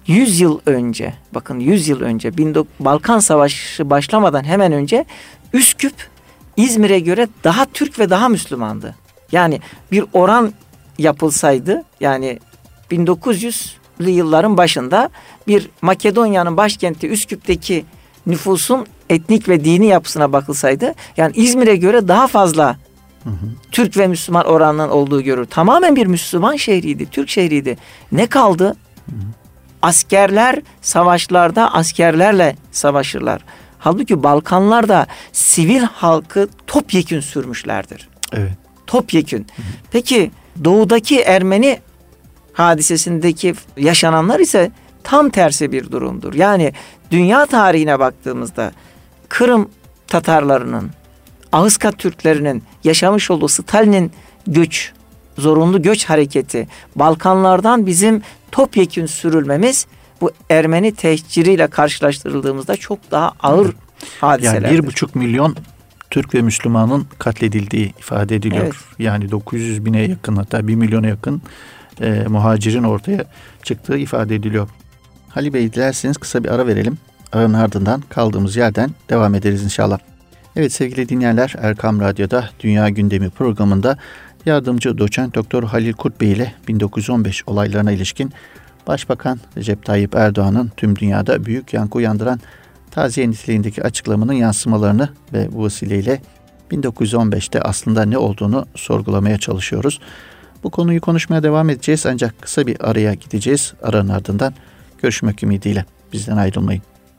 yüz yıl önce, bakın yüz yıl önce, Balkan Savaşı başlamadan hemen önce Üsküp İzmir'e göre daha Türk ve daha Müslümandı. Yani bir oran yapılsaydı, yani bin dokuz yüzlü yılların başında bir Makedonya'nın başkenti Üsküp'teki nüfusun etnik ve dini yapısına bakılsaydı, yani İzmir'e göre daha fazla hı hı. Türk ve Müslüman oranının olduğu görülür. Tamamen bir Müslüman şehriydi, Türk şehriydi. Ne kaldı? Hı hı. Askerler savaşlarda askerlerle savaşırlar. Halbuki Balkanlarda sivil halkı topyekün sürmüşlerdir. Evet. Topyekün. Hı hı. Peki doğudaki Ermeni hadisesindeki yaşananlar ise tam tersi bir durumdur. Yani dünya tarihine baktığımızda Kırım Tatarlarının, Ahıska Türklerinin yaşamış olduğu Stalin'in göç, zorunlu göç hareketi, Balkanlardan bizim topyekün sürülmemiz bu Ermeni tehciriyle karşılaştırıldığımızda çok daha ağır evet. hadiselerdir. Yani bir buçuk milyon Türk ve Müslümanın katledildiği ifade ediliyor. Evet. Yani dokuz yüz bine yakın, hatta bir milyona yakın e, muhacirin ortaya çıktığı ifade ediliyor. Halil Bey, dilerseniz kısa bir ara verelim. Aranın ardından kaldığımız yerden devam ederiz inşallah. Evet sevgili dinleyenler, Erkam Radyo'da Dünya Gündemi programında yardımcı doçent doktor Halil Kurt Bey ile bin dokuz yüz on beş olaylarına ilişkin Başbakan Recep Tayyip Erdoğan'ın tüm dünyada büyük yankı uyandıran taziye niteliğindeki açıklamanın yansımalarını ve bu vesileyle bin dokuz yüz on beşte aslında ne olduğunu sorgulamaya çalışıyoruz. Bu konuyu konuşmaya devam edeceğiz ancak kısa bir araya gideceğiz. Aranın ardından görüşmek ümidiyle. Bizden ayrılmayın.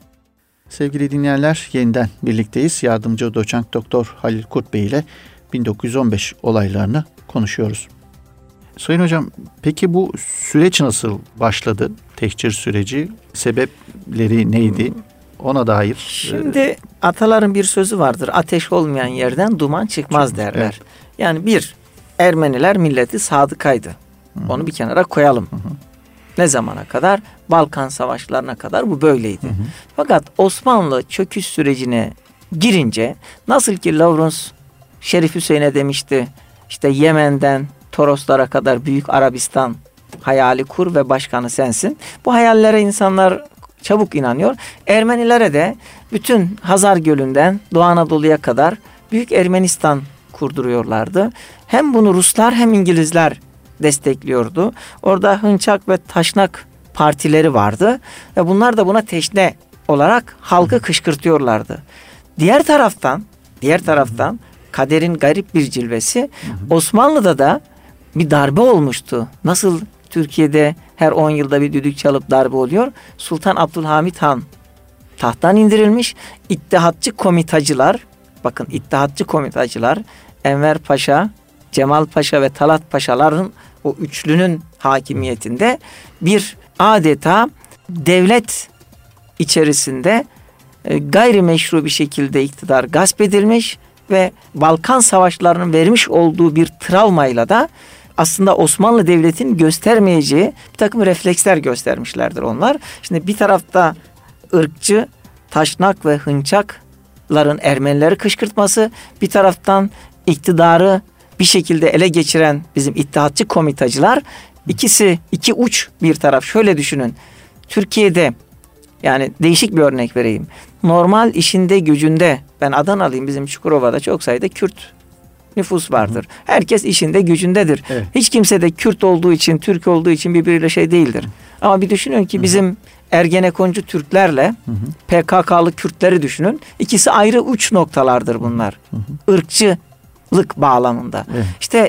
Sevgili dinleyenler, yeniden birlikteyiz. Yardımcı doçent doktor Halil Kurt Bey ile bin dokuz yüz on beş olaylarını konuşuyoruz. Sayın hocam, peki bu süreç nasıl başladı? Tehcir süreci, sebepleri neydi? Ona dair. Şimdi ataların bir sözü vardır. Ateş olmayan yerden duman çıkmaz Çıkmaz, derler. Evet. Yani bir, Ermeniler milleti sadıkaydı. Hı-hı. Onu bir kenara koyalım. Hı-hı. Ne zamana kadar? Balkan savaşlarına kadar bu böyleydi. Hı hı. Fakat Osmanlı çöküş sürecine girince, nasıl ki Lavrens Şerif Hüseyin'e demişti, işte Yemen'den Toroslara kadar büyük Arabistan hayali kur ve başkanı sensin. Bu hayallere insanlar çabuk inanıyor. Ermenilere de bütün Hazar Gölü'nden Doğu Anadolu'ya kadar büyük Ermenistan kurduruyorlardı. Hem bunu Ruslar hem İngilizler destekliyordu. Orada Hınçak ve Taşnak partileri vardı ve bunlar da buna teşne olarak halkı kışkırtıyorlardı. Diğer taraftan, diğer taraftan kaderin garip bir cilvesi, Osmanlı'da da bir darbe olmuştu. Nasıl Türkiye'de her on yılda bir düdük çalıp darbe oluyor? Sultan Abdülhamit Han tahttan indirilmiş. İttihatçı komitacılar, bakın İttihatçı komitacılar, Enver Paşa, Cemal Paşa ve Talat Paşaların o üçlünün hakimiyetinde bir adeta devlet içerisinde e, gayrimeşru bir şekilde iktidar gasp edilmiş ve Balkan savaşlarının vermiş olduğu bir travmayla da aslında Osmanlı Devleti'nin göstermeyeceği bir takım refleksler göstermişlerdir onlar. Şimdi bir tarafta ırkçı, Taşnak ve Hınçakların Ermenileri kışkırtması, bir taraftan iktidarı bir şekilde ele geçiren bizim İttihatçı komitacılar, ikisi iki uç bir taraf. Şöyle düşünün, Türkiye'de, yani değişik bir örnek vereyim. Normal işinde gücünde, ben Adanalıyım, bizim Çukurova'da çok sayıda Kürt nüfus vardır. Herkes işinde gücündedir. Evet. Hiç kimse de Kürt olduğu için, Türk olduğu için birbiriyle şey değildir. Ama bir düşünün ki bizim Ergenekoncu Türklerle hı hı. P K K'lı Kürtleri düşünün. İkisi ayrı uç noktalardır bunlar. Hı hı. Irkçılık bağlamında. Evet. İşte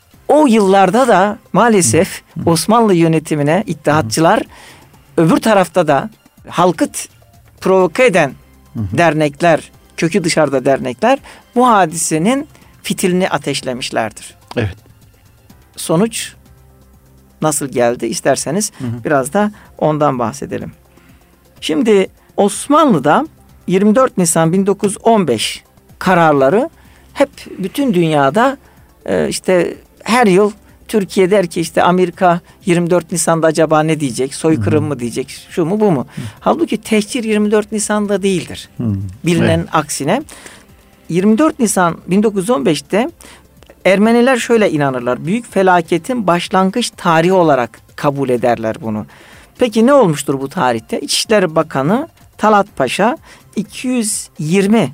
o yıllarda da maalesef hı hı. Osmanlı yönetimine İttihatçılar, hı hı. öbür tarafta da halkı t- provoke eden hı hı. dernekler, kökü dışarıda dernekler bu hadisenin fitilini ateşlemişlerdir. Evet. Sonuç nasıl geldi? İsterseniz hı hı. biraz da ondan bahsedelim. Şimdi Osmanlı'da yirmi dört Nisan bin dokuz yüz on beş kararları hep bütün dünyada e, işte her yıl Türkiye der ki işte Amerika yirmi dört Nisan'da acaba ne diyecek? Soykırım hı hı. mı diyecek? Şu mu bu mu? Hı. Halbuki tehcir yirmi dört Nisan'da değildir. Hı. Bilinen evet. aksine yirmi dört Nisan bin dokuz yüz on beşte Ermeniler şöyle inanırlar. Büyük felaketin başlangıç tarihi olarak kabul ederler bunu. Peki ne olmuştur bu tarihte? İçişleri Bakanı Talat Paşa iki yüz yirmi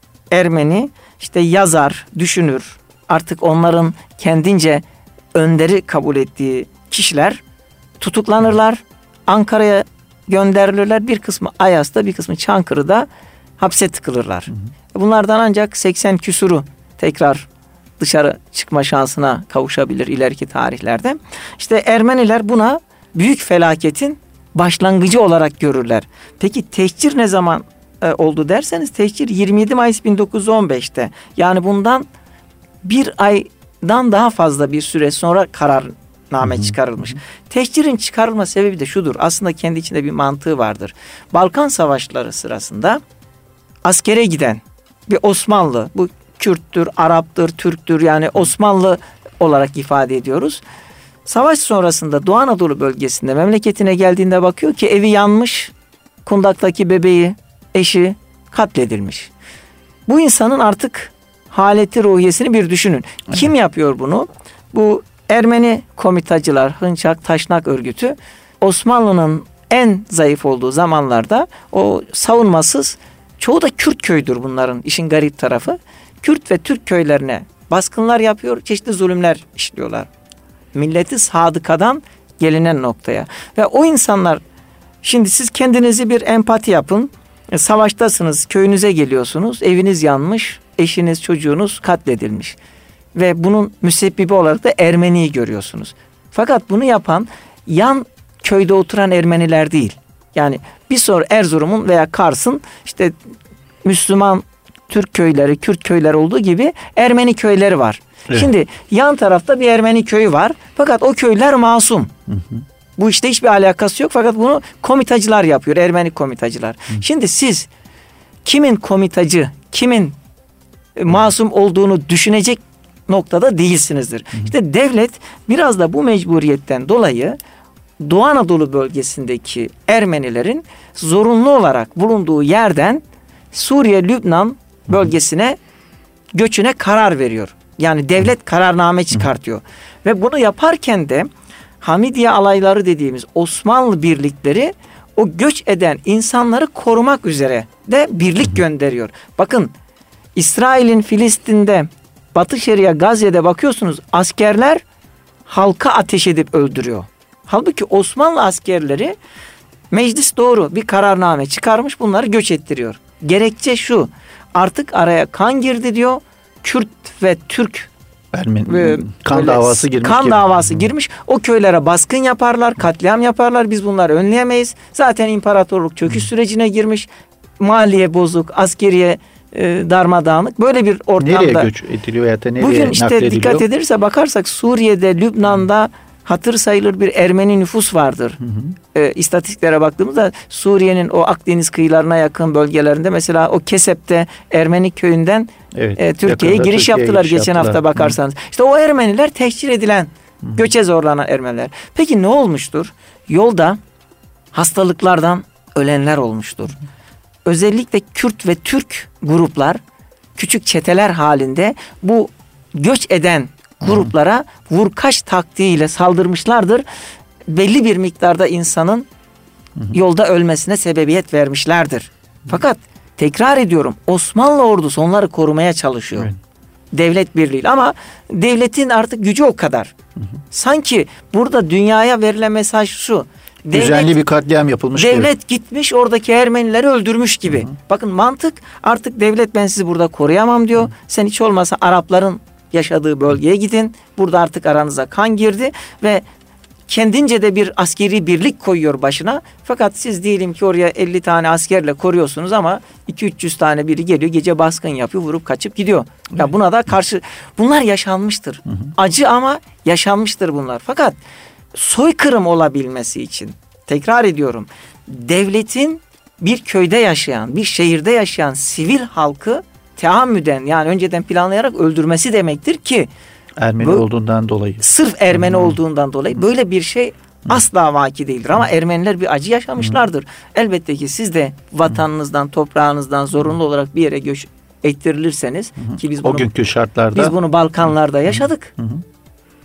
Ermeni işte yazar, düşünür, artık onların kendince önderi kabul ettiği kişiler tutuklanırlar. Ankara'ya gönderilirler. Bir kısmı Ayas'ta, bir kısmı Çankırı'da hapse tıkılırlar. Hı hı. Bunlardan ancak seksen küsuru tekrar dışarı çıkma şansına kavuşabilir ileriki tarihlerde. İşte Ermeniler buna büyük felaketin başlangıcı olarak görürler. Peki tehcir ne zaman e, oldu derseniz, tehcir yirmi yedi Mayıs bin dokuz yüz on beşte. Yani bundan bir aydan daha fazla bir süre sonra kararname çıkarılmış. Hı hı. Tehcirin çıkarılma sebebi de şudur. Aslında kendi içinde bir mantığı vardır. Balkan Savaşları sırasında askere giden bir Osmanlı, bu Kürttür, Arap'tır, Türk'tür, yani Osmanlı olarak ifade ediyoruz. Savaş sonrasında Doğu Anadolu bölgesinde memleketine geldiğinde bakıyor ki evi yanmış, kundaktaki bebeği, eşi katledilmiş. Bu insanın artık haleti ruhiyesini bir düşünün. Evet. Kim yapıyor bunu? Bu Ermeni komitacılar, Hınçak, Taşnak örgütü Osmanlı'nın en zayıf olduğu zamanlarda o savunmasız, çoğu da Kürt köydür bunların, işin garip tarafı. Kürt ve Türk köylerine baskınlar yapıyor, çeşitli zulümler işliyorlar. Milleti sadıkadan gelinen noktaya. Ve o insanlar, şimdi siz kendinizi bir empati yapın. E, savaştasınız, köyünüze geliyorsunuz, eviniz yanmış, eşiniz, çocuğunuz katledilmiş. Ve bunun müsebbibi olarak da Ermeniyi görüyorsunuz. Fakat bunu yapan yan köyde oturan Ermeniler değil. Yani bir sonra Erzurum'un veya Kars'ın işte Müslüman Türk köyleri, Kürt köyleri olduğu gibi Ermeni köyleri var. Evet. Şimdi yan tarafta bir Ermeni köyü var. Fakat o köyler masum. Hı hı. Bu işte hiçbir alakası yok. Fakat bunu komitacılar yapıyor. Ermeni komitacılar. Hı. Şimdi siz kimin komitacı, kimin hı. masum olduğunu düşünecek noktada değilsinizdir. Hı hı. İşte devlet biraz da bu mecburiyetten dolayı Doğu Anadolu bölgesindeki Ermenilerin zorunlu olarak bulunduğu yerden Suriye, Lübnan bölgesine göçüne karar veriyor. Yani devlet kararname çıkartıyor. Ve bunu yaparken de Hamidiye alayları dediğimiz Osmanlı birlikleri o göç eden insanları korumak üzere de birlik gönderiyor. Bakın, İsrail'in Filistin'de, Batı Şeria, Gazze'de bakıyorsunuz, askerler halka ateş edip öldürüyor. Halbuki Osmanlı askerleri, meclis doğru bir kararname çıkarmış, bunları göç ettiriyor. Gerekçe şu: artık araya kan girdi diyor. Kürt ve Türk Ermeni, ve kan davası girmiş. Kan gibi. davası girmiş. O köylere baskın yaparlar, katliam yaparlar. Biz bunları önleyemeyiz. Zaten imparatorluk çöküş sürecine girmiş. Maliye bozuk, askeriye e, darmadağınık. Böyle bir ortamda. Nereye göç ediliyor ya da nereye bugün işte naklediliyor? Dikkat edilirse bakarsak Suriye'de, Lübnan'da hatır sayılır bir Ermeni nüfus vardır. Hı hı. E, istatistiklere baktığımızda Suriye'nin o Akdeniz kıyılarına yakın bölgelerinde, mesela o Kesep'te Ermeni köyünden evet, e, Türkiye'ye giriş Türkiye yaptılar giriş geçen yaptılar. hafta bakarsanız. Hı. İşte o Ermeniler tehcir edilen, hı. göçe zorlanan Ermeniler. Peki ne olmuştur? Yolda hastalıklardan ölenler olmuştur. Hı. Özellikle Kürt ve Türk gruplar küçük çeteler halinde bu göç eden gruplara vurkaç taktiğiyle saldırmışlardır. Belli bir miktarda insanın yolda ölmesine sebebiyet vermişlerdir. Fakat tekrar ediyorum, Osmanlı ordusu onları korumaya çalışıyor. Evet. Devlet birliğiyle, ama devletin artık gücü o kadar. Hı hı. Sanki burada dünyaya verilen mesaj şu: devlet, düzenli bir katliam yapılmış. Devlet gibi. gitmiş oradaki Ermenileri öldürmüş gibi. Hı hı. Bakın mantık, artık devlet ben sizi burada koruyamam diyor. Hı. Sen hiç olmazsa Arapların yaşadığı bölgeye gidin. Burada artık aranıza kan girdi ve kendince de bir askeri birlik koyuyor başına. Fakat siz diyelim ki oraya elli tane askerle koruyorsunuz ama iki üç yüz tane biri geliyor, gece baskın yapıyor, vurup kaçıp gidiyor. Evet. Ya buna da karşı, bunlar yaşanmıştır. Hı hı. Acı ama yaşanmıştır bunlar. Fakat soykırım olabilmesi için, tekrar ediyorum, devletin bir köyde yaşayan, bir şehirde yaşayan sivil halkı teammüden, yani önceden planlayarak öldürmesi demektir ki Ermeni bu, olduğundan dolayı. Sırf Ermeni hmm. olduğundan dolayı böyle bir şey asla vaki değildir. Ama Ermeniler bir acı yaşamışlardır. Hmm. Elbette ki siz de vatanınızdan, toprağınızdan zorunlu olarak bir yere göç ettirilirseniz, hmm. ki biz bunu, o günkü şartlarda biz bunu Balkanlarda yaşadık. Hmm.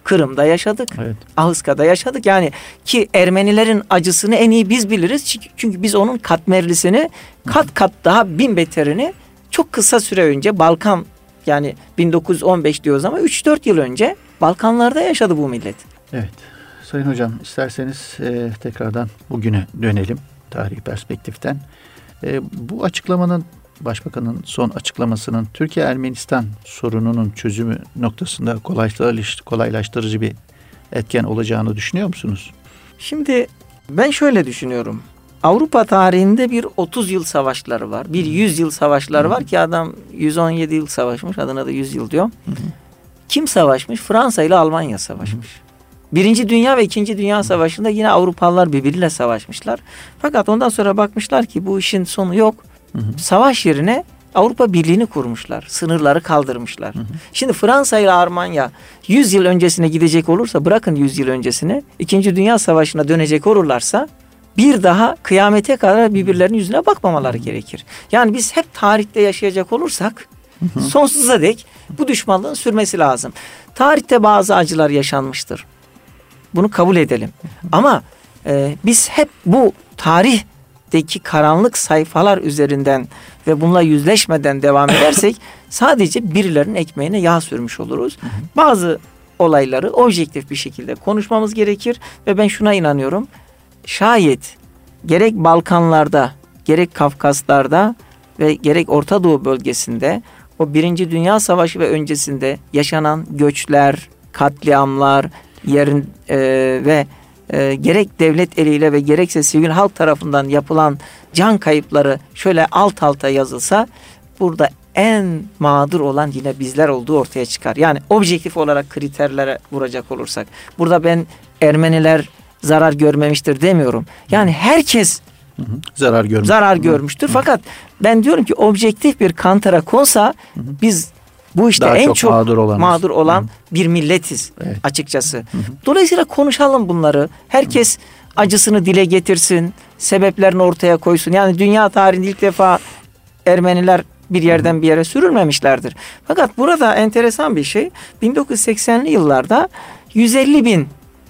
Kırım'da yaşadık. Evet. Ahıska'da yaşadık. Yani ki Ermenilerin acısını en iyi biz biliriz. Çünkü biz onun katmerlisini kat kat daha bin beterini çok kısa süre önce Balkan, yani bin dokuz yüz on beş diyoruz ama üç dört yıl önce Balkanlarda yaşadı bu millet. Evet. Sayın Hocam, isterseniz e, tekrardan bugüne dönelim tarihi perspektiften. E, bu açıklamanın, Başbakanın son açıklamasının Türkiye-Ermenistan sorununun çözümü noktasında kolaylaştırıcı bir etken olacağını düşünüyor musunuz? Şimdi ben şöyle düşünüyorum. Avrupa tarihinde bir otuz yıl savaşları var. Bir yüz yıl savaşları var ki adam yüz on yedi yıl savaşmış. Adına da yüz yıl diyor. Hı hı. Kim savaşmış? Fransa ile Almanya savaşmış. Hı hı. Birinci Dünya ve İkinci Dünya Savaşı'nda yine Avrupalılar birbiriyle savaşmışlar. Fakat ondan sonra bakmışlar ki bu işin sonu yok. Hı hı. Savaş yerine Avrupa Birliği'ni kurmuşlar. Sınırları kaldırmışlar. Hı hı. Şimdi Fransa ile Almanya yüz yıl öncesine gidecek olursa, bırakın yüz yıl öncesine, İkinci Dünya Savaşı'na dönecek olurlarsa bir daha kıyamete kadar birbirlerinin yüzüne bakmamaları gerekir. Yani biz hep tarihte yaşayacak olursak hı hı. sonsuza dek bu düşmanlığın sürmesi lazım. Tarihte bazı acılar yaşanmıştır. Bunu kabul edelim. Hı hı. Ama e, biz hep bu tarihteki karanlık sayfalar üzerinden ve bununla yüzleşmeden devam edersek sadece birilerinin ekmeğine yağ sürmüş oluruz. Hı hı. Bazı olayları objektif bir şekilde konuşmamız gerekir ve ben şuna inanıyorum. Şayet gerek Balkanlarda, gerek Kafkaslar'da ve gerek Orta Doğu bölgesinde o Birinci Dünya Savaşı ve öncesinde yaşanan göçler, katliamlar, yerin e, ve e, gerek devlet eliyle ve gerekse sivil halk tarafından yapılan can kayıpları şöyle alt alta yazılsa, burada en mağdur olan yine bizler olduğu ortaya çıkar. Yani objektif olarak kriterlere vuracak olursak, burada ben Ermeniler zarar görmemiştir demiyorum. Yani herkes hı hı. zarar görmüş. Zarar görmüştür. Hı hı. Fakat ben diyorum ki objektif bir kantara konsa hı hı. biz bu işte daha en çok, çok mağdur, mağdur olan hı hı. bir milletiz evet. açıkçası. Hı hı. Dolayısıyla konuşalım bunları. Herkes hı hı. acısını dile getirsin, sebeplerini ortaya koysun. Yani dünya tarihinde ilk defa Ermeniler bir yerden bir yere sürülmemişlerdir. Fakat burada enteresan bir şey. bin dokuz yüz seksenli yıllarda yüz elli bin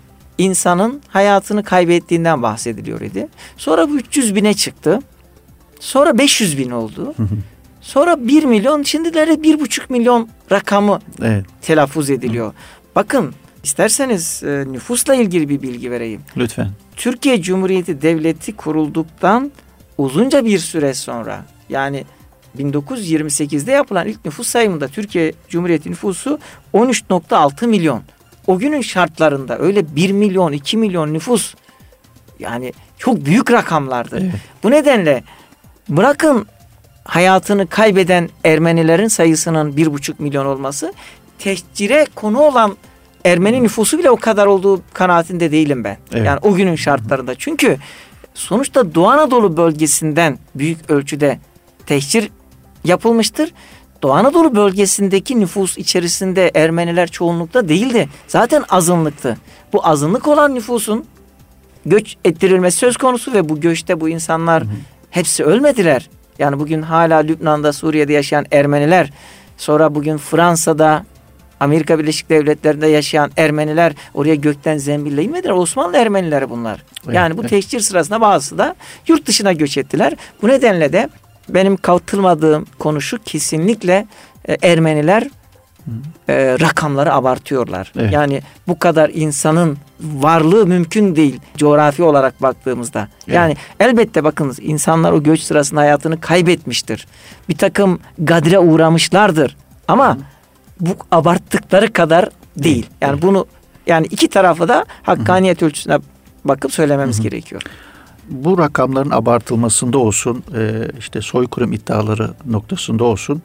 insanın hayatını kaybettiğinden bahsediliyor idi. Sonra bu üç yüz bine çıktı. Sonra beş yüz bin oldu. Sonra bir milyon, şimdilerde bir buçuk milyon rakamı evet. telaffuz ediliyor. Bakın, isterseniz e, nüfusla ilgili bir bilgi vereyim. Lütfen. Türkiye Cumhuriyeti Devleti kurulduktan uzunca bir süre sonra, yani bin dokuz yüz yirmi sekizde yapılan ilk nüfus sayımında Türkiye Cumhuriyeti nüfusu on üç nokta altı milyon. O günün şartlarında öyle bir milyon, iki milyon nüfus, yani çok büyük rakamlardı. Evet. Bu nedenle bırakın hayatını kaybeden Ermenilerin sayısının bir buçuk milyon olması, tehcire konu olan Ermeni nüfusu bile o kadar olduğu kanaatinde değilim ben. Evet. Yani o günün şartlarında. Çünkü sonuçta Doğu Anadolu bölgesinden büyük ölçüde tehcir yapılmıştır. Doğu Anadolu bölgesindeki nüfus içerisinde Ermeniler çoğunlukta değildi. Zaten azınlıktı. Bu azınlık olan nüfusun göç ettirilmesi söz konusu ve bu göçte bu insanlar hı hı. hepsi ölmediler. Yani bugün hala Lübnan'da, Suriye'de yaşayan Ermeniler, sonra bugün Fransa'da, Amerika Birleşik Devletleri'nde yaşayan Ermeniler oraya gökten zembille inmediler. Osmanlı Ermenileri bunlar. Evet, yani bu evet. tehcir sırasında bazısı da yurt dışına göç ettiler. Bu nedenle de benim katılmadığım konu şu: kesinlikle e, Ermeniler e, rakamları abartıyorlar. Evet. Yani bu kadar insanın varlığı mümkün değil coğrafi olarak baktığımızda. Evet. Yani elbette bakınız, insanlar o göç sırasında hayatını kaybetmiştir. Bir takım gadre uğramışlardır. Ama Hı. bu abarttıkları kadar değil. Yani evet. bunu, yani iki tarafı da hakkaniyet Hı. ölçüsüne bakıp söylememiz Hı. gerekiyor. Bu rakamların abartılmasında olsun, işte soykırım iddiaları noktasında olsun,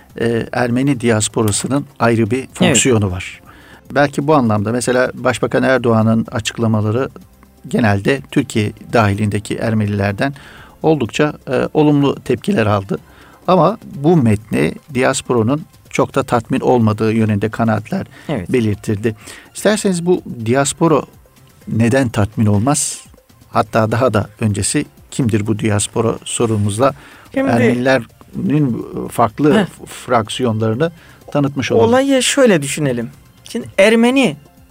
Ermeni diasporasının ayrı bir fonksiyonu evet. var. Belki bu anlamda mesela Başbakan Erdoğan'ın açıklamaları genelde Türkiye dahilindeki Ermenilerden oldukça e, olumlu tepkiler aldı. Ama bu metni diasporanın çok da tatmin olmadığı yönünde kanaatler evet. belirtildi. İsterseniz bu diaspora neden tatmin olmaz? Hatta daha da öncesi, kimdir bu diaspora sorumuzla Şimdi, Ermenilerin farklı heh. fraksiyonlarını tanıtmış olalım. Olayı şöyle düşünelim. Şimdi Ermeni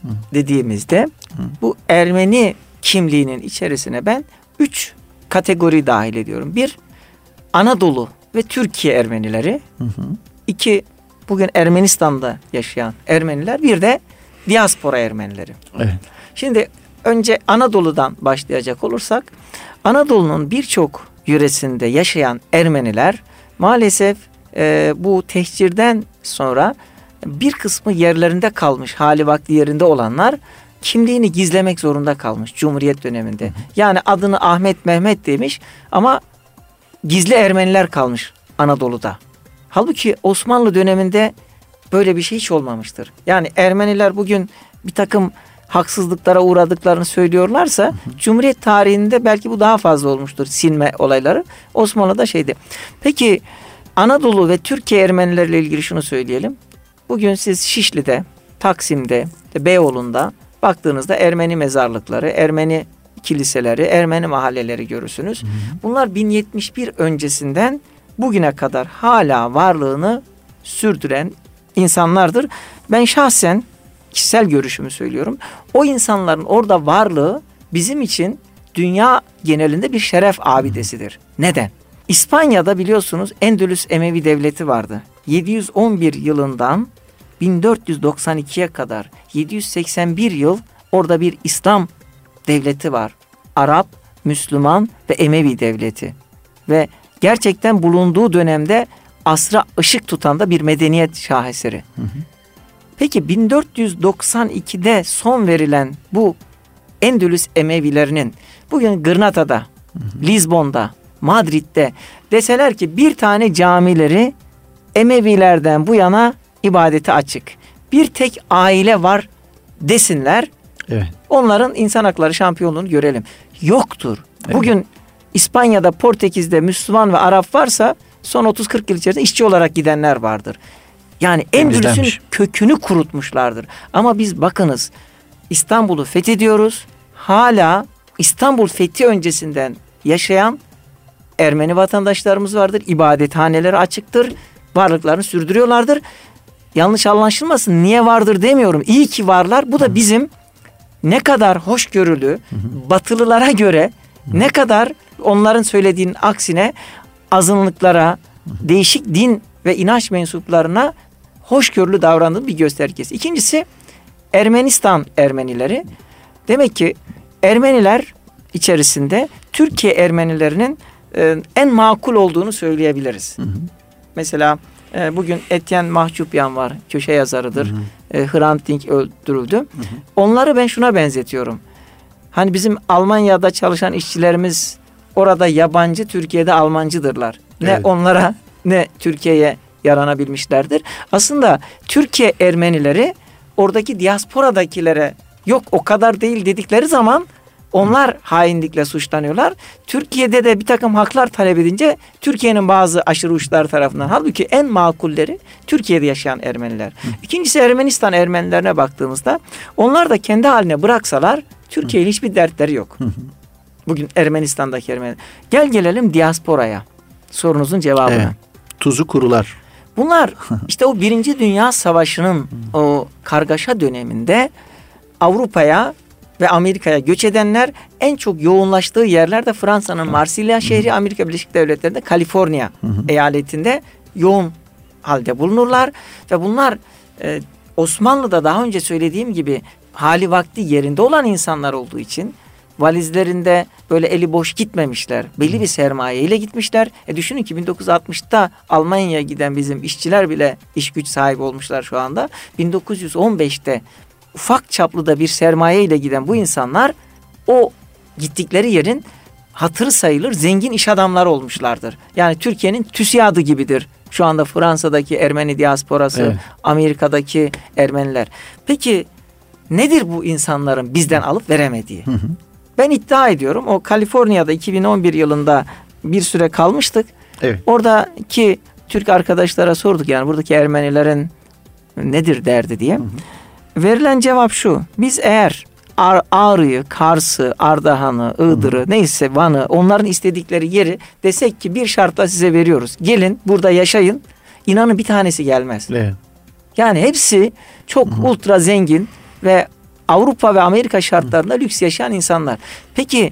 dediğimizde Hı. bu Ermeni kimliğinin içerisine ben üç kategori dahil ediyorum. Bir, Anadolu ve Türkiye Ermenileri. Hı hı. İki, bugün Ermenistan'da yaşayan Ermeniler. Bir de diaspora Ermenileri. Evet. Şimdi önce Anadolu'dan başlayacak olursak, Anadolu'nun birçok yöresinde yaşayan Ermeniler maalesef e, bu tehcirden sonra bir kısmı yerlerinde kalmış, hali vakti yerinde olanlar kimliğini gizlemek zorunda kalmış Cumhuriyet döneminde. Yani adını Ahmet Mehmet demiş ama gizli Ermeniler kalmış Anadolu'da. Halbuki Osmanlı döneminde böyle bir şey hiç olmamıştır. Yani Ermeniler bugün bir takım haksızlıklara uğradıklarını söylüyorlarsa hı hı. Cumhuriyet tarihinde belki bu daha fazla olmuştur, silme olayları. Osmanlı'da şeydi. Peki Anadolu ve Türkiye Ermenileriyle ilgili şunu söyleyelim. Bugün siz Şişli'de, Taksim'de, Beyoğlu'nda baktığınızda Ermeni mezarlıkları, Ermeni kiliseleri, Ermeni mahalleleri görürsünüz. Hı hı. Bunlar bin yetmiş bir öncesinden bugüne kadar hala varlığını sürdüren insanlardır. Ben şahsen kişisel görüşümü söylüyorum. O insanların orada varlığı bizim için dünya genelinde bir şeref abidesidir. Neden? İspanya'da biliyorsunuz Endülüs Emevi Devleti vardı. yedi yüz on bir yılından bin dört yüz doksan ikiye kadar yedi yüz seksen bir yıl orada bir İslam devleti var. Arap, Müslüman ve Emevi devleti. Ve gerçekten bulunduğu dönemde asra ışık tutan da bir medeniyet şaheseri. Hı hı. Peki bin dört yüz doksan ikide son verilen bu Endülüs Emevilerinin bugün Gırnata'da, hı hı. Lizbon'da, Madrid'de deseler ki bir tane camileri Emevilerden bu yana ibadete açık. Bir tek aile var desinler. Evet. Onların insan hakları şampiyonluğunu görelim. Yoktur. Evet. Bugün İspanya'da, Portekiz'de Müslüman ve Arap varsa son otuz kırk yıl içerisinde işçi olarak gidenler vardır. Yani Endülüs'ün kökünü kurutmuşlardır. Ama biz bakınız İstanbul'u fethediyoruz. Hala İstanbul fethi öncesinden yaşayan Ermeni vatandaşlarımız vardır. İbadethaneleri açıktır. Varlıklarını sürdürüyorlardır. Yanlış anlaşılmasın. Niye vardır demiyorum. İyi ki varlar. Bu da bizim ne kadar hoşgörülü, Batılılara göre ne kadar onların söylediğinin aksine azınlıklara, değişik din ve inanç mensuplarına hoşgörülü davrandığı bir göstergesi. İkincisi Ermenistan Ermenileri. Demek ki Ermeniler içerisinde Türkiye Ermenilerinin e, en makul olduğunu söyleyebiliriz. Hı hı. Mesela e, bugün Etienne Mahçupyan var. Köşe yazarıdır. Hı hı. E, Hrant Dink öldürüldü. Hı hı. Onları ben şuna benzetiyorum. Hani bizim Almanya'da çalışan işçilerimiz orada yabancı, Türkiye'de Almancıdırlar. Ne evet. onlara ne Türkiye'ye yaranabilmişlerdir. Aslında Türkiye Ermenileri oradaki diasporadakilere yok o kadar değil dedikleri zaman onlar hainlikle suçlanıyorlar. Türkiye'de de bir takım haklar talep edince Türkiye'nin bazı aşırı uçlar tarafından. Halbuki en makulleri Türkiye'de yaşayan Ermeniler. Hı. İkincisi Ermenistan Ermenilerine baktığımızda onlar da kendi haline bıraksalar Türkiye'yle hiçbir dertleri yok. Hı. Bugün Ermenistan'daki Ermeniler. Gel gelelim diasporaya. Sorunuzun cevabına. Evet. Tuzu kurular. Bunlar işte o Birinci Dünya Savaşı'nın o kargaşa döneminde Avrupa'ya ve Amerika'ya göç edenler en çok yoğunlaştığı yerlerde Fransa'nın Marsilya şehri, Amerika Birleşik Devletleri'nde Kaliforniya eyaletinde yoğun halde bulunurlar. Ve bunlar e, Osmanlı'da daha önce söylediğim gibi hali vakti yerinde olan insanlar olduğu için valizlerinde böyle eli boş gitmemişler. Belli bir sermayeyle gitmişler. E düşünün ki bin dokuz yüz altmışta Almanya'ya giden bizim işçiler bile iş güç sahibi olmuşlar şu anda. bin dokuz yüz on beşte ufak çaplı da bir sermaye ile giden bu insanlar o gittikleri yerin hatırı sayılır zengin iş adamları olmuşlardır. Yani Türkiye'nin TÜSİAD'ı gibidir. Şu anda Fransa'daki Ermeni diasporası, evet. Amerika'daki Ermeniler. Peki nedir bu insanların bizden alıp veremediği? Hı hı. Ben iddia ediyorum o Kaliforniya'da iki bin on bir yılında bir süre kalmıştık. Evet. Oradaki Türk arkadaşlara sorduk yani buradaki Ermenilerin nedir derdi diye. Hı hı. Verilen cevap şu. Biz eğer Ağ- Ağrı'yı, Kars'ı, Ardahan'ı, Iğdır'ı, hı-hı, neyse Van'ı, onların istedikleri yeri desek ki bir şartla size veriyoruz. Gelin burada yaşayın. İnanın bir tanesi gelmez. Evet. Yani hepsi çok, hı-hı, ultra zengin ve Avrupa ve Amerika şartlarında lüks yaşayan insanlar. Peki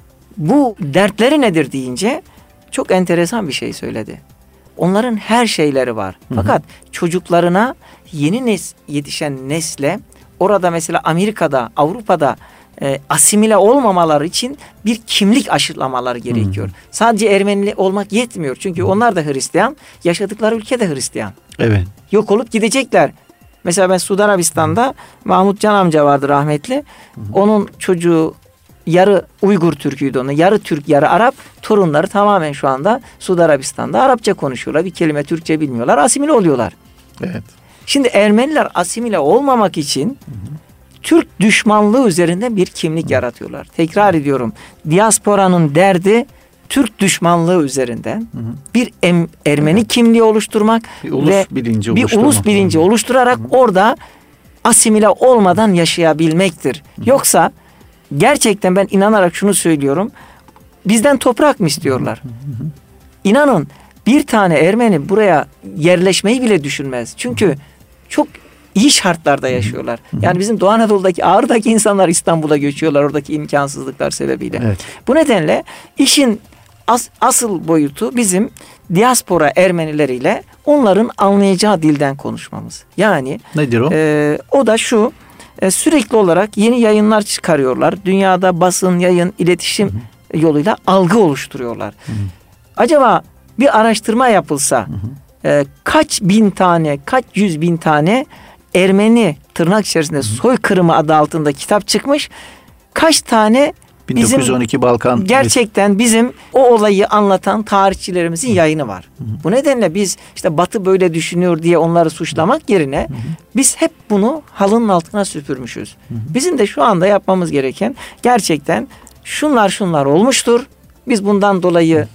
bu dertleri nedir deyince çok enteresan bir şey söyledi. Onların her şeyleri var. Hı hı. Fakat çocuklarına yeni nes yetişen nesle orada mesela Amerika'da, Avrupa'da e, asimile olmamaları için bir kimlik aşılamaları gerekiyor. Hı hı. Sadece Ermeni olmak yetmiyor. Çünkü hı hı. onlar da Hristiyan, yaşadıkları ülke de Hristiyan. Evet. Yok olup gidecekler. Mesela ben Suudi Arabistan'da Mahmut Can amca vardı rahmetli. Hı hı. Onun çocuğu yarı Uygur Türk'üydü onu. Yarı Türk, yarı Arap. Torunları tamamen şu anda Suudi Arabistan'da Arapça konuşuyorlar. Bir kelime Türkçe bilmiyorlar. Asimile oluyorlar. Evet. Şimdi Ermeniler asimile olmamak için hı hı. Türk düşmanlığı üzerinden bir kimlik hı. yaratıyorlar. Tekrar ediyorum. Diasporanın derdi Türk düşmanlığı üzerinden hı hı. bir em, Ermeni evet. kimliği oluşturmak bir ulus ve bilinci bir ulus bilinci hı. oluşturarak hı hı. orada asimile olmadan yaşayabilmektir. Hı hı. Yoksa gerçekten ben inanarak şunu söylüyorum. Bizden toprak mı istiyorlar? Hı hı. İnanın bir tane Ermeni buraya yerleşmeyi bile düşünmez. Çünkü hı hı. çok iyi şartlarda yaşıyorlar. Hı hı. Yani bizim Doğu Anadolu'daki Ağrı'daki insanlar İstanbul'a göçüyorlar oradaki imkansızlıklar sebebiyle. Evet. Bu nedenle işin as, asıl boyutu bizim diaspora Ermenileriyle onların anlayacağı dilden konuşmamız. Yani nedir o? E, o da şu. E, sürekli olarak yeni yayınlar çıkarıyorlar. Dünyada basın, yayın, iletişim hı hı. yoluyla algı oluşturuyorlar. Hı hı. Acaba bir araştırma yapılsa hı hı. E, kaç bin tane, kaç yüz bin tane Ermeni tırnak içerisinde hı hı. soykırımı adı altında kitap çıkmış. Kaç tane bin dokuz yüz on iki bizim, Balkan gerçekten bizim o olayı anlatan tarihçilerimizin yayını var. Hı hı. Bu nedenle biz işte Batı böyle düşünüyor diye onları suçlamak yerine hı hı. biz hep bunu halının altına süpürmüşüz. Hı hı. Bizim de şu anda yapmamız gereken gerçekten şunlar şunlar olmuştur. Biz bundan dolayı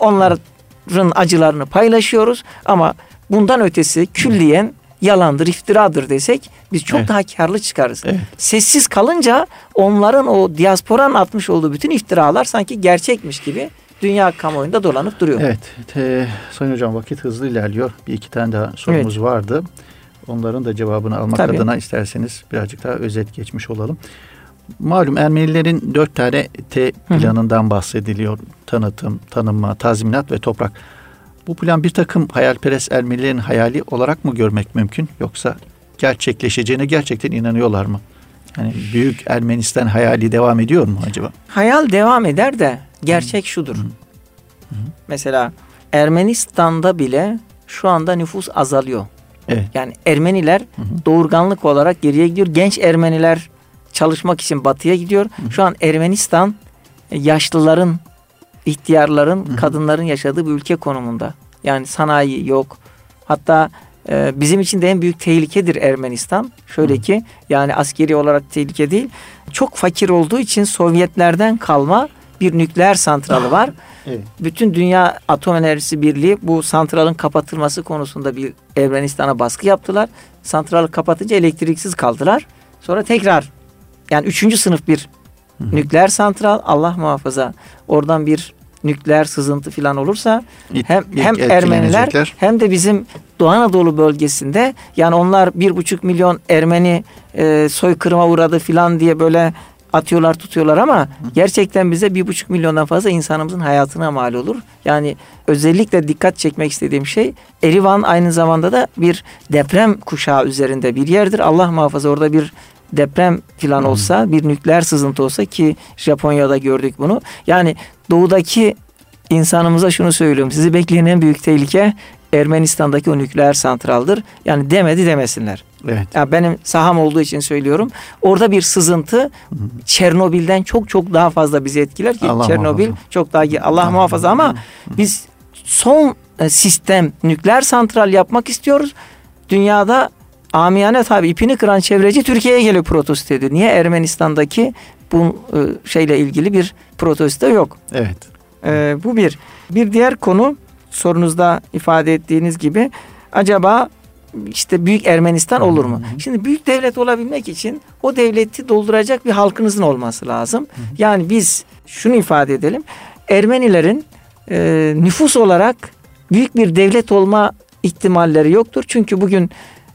onların acılarını paylaşıyoruz ama bundan ötesi külliyen yalandır, iftiradır desek biz çok evet. daha karlı çıkarız. Evet. Sessiz kalınca onların o diasporanın atmış olduğu bütün iftiralar sanki gerçekmiş gibi dünya kamuoyunda dolanıp duruyor. Evet. Te, Sayın Hocam vakit hızlı ilerliyor. Bir iki tane daha sorumuz evet. vardı. Onların da cevabını almak Tabii. adına isterseniz birazcık daha özet geçmiş olalım. Malum Ermenilerin dört tane T planından Hı-hı. bahsediliyor. Tanıtım, tanınma, tazminat ve toprak. Bu plan bir takım hayalperest Ermenilerin hayali olarak mı görmek mümkün? Yoksa gerçekleşeceğine gerçekten inanıyorlar mı? Yani büyük Ermenistan hayali devam ediyor mu acaba? Hayal devam eder de gerçek şudur. Hı hı. Mesela Ermenistan'da bile şu anda nüfus azalıyor. Evet. Yani Ermeniler hı hı. doğurganlık olarak geriye gidiyor. Genç Ermeniler çalışmak için batıya gidiyor. Hı hı. Şu an Ermenistan yaşlıların, ihtiyarların, hı hı. kadınların yaşadığı bir ülke konumunda. Yani sanayi yok. Hatta e, bizim için de en büyük tehlikedir Ermenistan. Şöyle hı hı. ki yani askeri olarak tehlike değil. Çok fakir olduğu için Sovyetlerden kalma bir nükleer santralı var. Evet. Bütün Dünya Atom Enerjisi Birliği bu santralın kapatılması konusunda bir Ermenistan'a baskı yaptılar. Santralı kapatınca elektriksiz kaldılar. Sonra tekrar yani üçüncü sınıf bir hı hı. nükleer santral, Allah muhafaza oradan bir nükleer sızıntı falan olursa İlk, hem hem Ermeniler hem de bizim Doğu Anadolu bölgesinde yani onlar bir buçuk milyon Ermeni e, soykırıma uğradı falan diye böyle atıyorlar tutuyorlar ama Hı. gerçekten bize bir buçuk milyondan fazla insanımızın hayatına mal olur. Yani özellikle dikkat çekmek istediğim şey Erivan aynı zamanda da bir deprem kuşağı üzerinde bir yerdir. Allah muhafaza orada bir deprem falan olsa hmm. bir nükleer sızıntı olsa ki Japonya'da gördük bunu. Yani doğudaki insanımıza şunu söylüyorum. Sizi bekleyen en büyük tehlike Ermenistan'daki o nükleer santraldır. Yani demedi demesinler. Evet. Yani benim saham olduğu için söylüyorum. Orada bir sızıntı hmm. Çernobil'den çok çok daha fazla bizi etkiler ki Allah Çernobil muhafaza. çok daha Allah, Allah muhafaza ama hmm. biz son sistem nükleer santral yapmak istiyoruz. Dünyada amiyane tabi ipini kıran çevreci Türkiye'ye geliyor protesto ediyor. Niye Ermenistan'daki bu e, şeyle ilgili bir protesto yok? Evet. E, bu bir. Bir diğer konu sorunuzda ifade ettiğiniz gibi acaba işte büyük Ermenistan olur mu? Hı hı. Şimdi büyük devlet olabilmek için o devleti dolduracak bir halkınızın olması lazım. Hı hı. Yani biz şunu ifade edelim. Ermenilerin e, nüfus olarak büyük bir devlet olma ihtimalleri yoktur. Çünkü bugün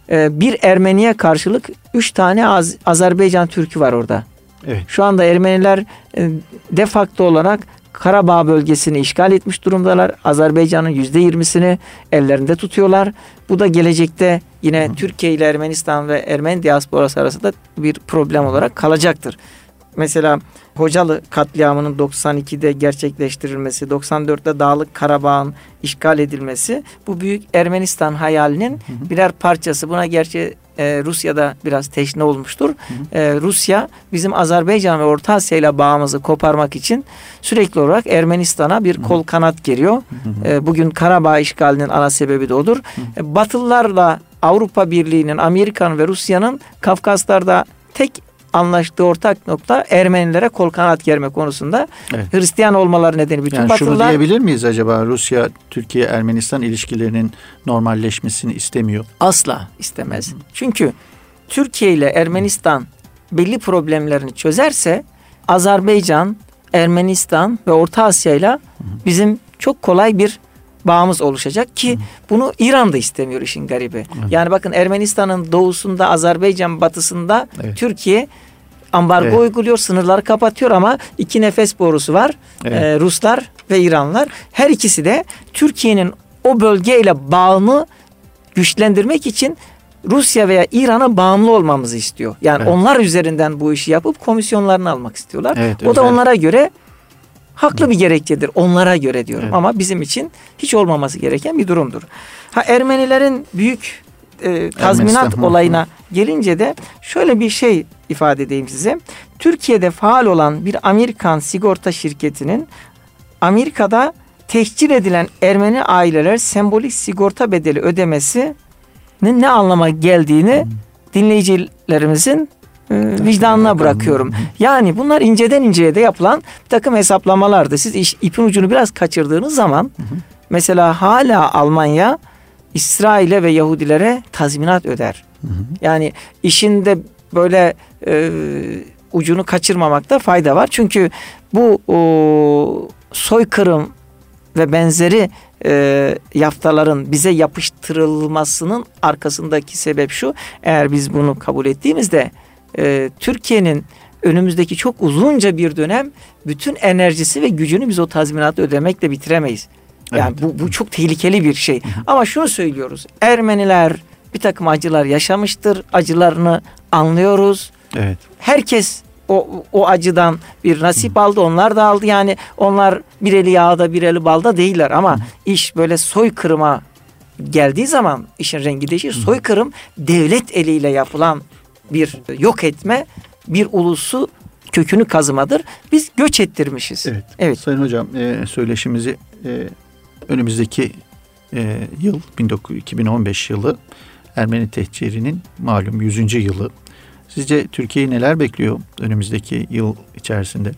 e, bir Ermeniye karşılık üç tane Az- Azerbaycan Türk'ü var orada. Evet. Şu anda Ermeniler e, de facto olarak Karabağ bölgesini işgal etmiş durumdalar. Azerbaycan'ın yüzde yirmisini ellerinde tutuyorlar. Bu da gelecekte yine Hı. Türkiye ile Ermenistan ve Ermeni diasporası arasında bir problem olarak kalacaktır. Mesela Hocalı katliamının doksan ikide gerçekleştirilmesi, doksan dörtte Dağlık Karabağ'ın işgal edilmesi bu büyük Ermenistan hayalinin birer parçası. Buna gerçi e, Rusya'da biraz teşne olmuştur. E, Rusya bizim Azerbaycan ve Orta Asya ile bağımızı koparmak için sürekli olarak Ermenistan'a bir kol kanat geriyor. E, bugün Karabağ işgalinin ana sebebi de odur. E, Batılılarla Avrupa Birliği'nin, Amerika'nın ve Rusya'nın Kafkaslar'da tek anlaştığı ortak nokta Ermenilere kol kanat germe konusunda. Evet. Hristiyan olmaları nedeni bütün yani Batılılar... Şunu diyebilir miyiz acaba? Rusya, Türkiye-Ermenistan ilişkilerinin normalleşmesini istemiyor. Asla istemez. Hı-hı. Çünkü Türkiye ile Ermenistan belli problemlerini çözerse Azerbaycan, Ermenistan ve Orta Asya ile bizim çok kolay bir bağımız oluşacak ki Hı. bunu İran da istemiyor, işin garibi. Hı. Yani bakın Ermenistan'ın doğusunda, Azerbaycan batısında evet. Türkiye ambargo evet. uyguluyor, sınırları kapatıyor ama iki nefes borusu var. Evet. Ee, Ruslar ve İranlar. Her ikisi de Türkiye'nin o bölgeyle bağını güçlendirmek için Rusya veya İran'a bağımlı olmamızı istiyor. Yani evet. onlar üzerinden bu işi yapıp komisyonlarını almak istiyorlar. Evet, o da onlara göre haklı bir gerekçedir. Onlara göre diyorum. Evet. Ama bizim için hiç olmaması gereken bir durumdur. Ha, Ermenilerin büyük e, tazminat Ermenistan. olayına gelince de şöyle bir şey ifade edeyim size. Türkiye'de faal olan bir Amerikan sigorta şirketinin Amerika'da tehcir edilen Ermeni aileler sembolik sigorta bedeli ödemesinin ne anlama geldiğini hmm. dinleyicilerimizin vicdanına bırakıyorum. Yani bunlar inceden inceye de yapılan bir takım hesaplamalardı. Siz iş, ipin ucunu biraz kaçırdığınız zaman hı hı. mesela hala Almanya İsrail'e ve Yahudilere tazminat öder. Hı hı. Yani işinde böyle e, ucunu kaçırmamakta fayda var. Çünkü bu o, soykırım ve benzeri e, yaftaların bize yapıştırılmasının arkasındaki sebep şu: eğer biz bunu kabul ettiğimizde Ee, Türkiye'nin önümüzdeki çok uzunca bir dönem bütün enerjisi ve gücünü biz o tazminatı ödemekle bitiremeyiz. Yani evet. bu, bu çok tehlikeli bir şey. Ama şunu söylüyoruz: Ermeniler bir takım acılar yaşamıştır. Acılarını anlıyoruz. Evet. Herkes o, o acıdan bir nasip Hı. aldı. Onlar da aldı. Yani onlar bir eli yağda bir eli balda değiller. Ama Hı. iş böyle soykırıma geldiği zaman işin rengi değişir. Hı. Soykırım devlet eliyle yapılan bir yok etme, bir ulusu kökünü kazımadır. Biz göç ettirmişiz. Evet. evet. Sayın Hocam, e, söyleşimizi e, önümüzdeki e, yıl iki bin on beş yılı Ermeni tehcirinin malum yüzüncü yılı. Sizce Türkiye'yi neler bekliyor önümüzdeki yıl içerisinde?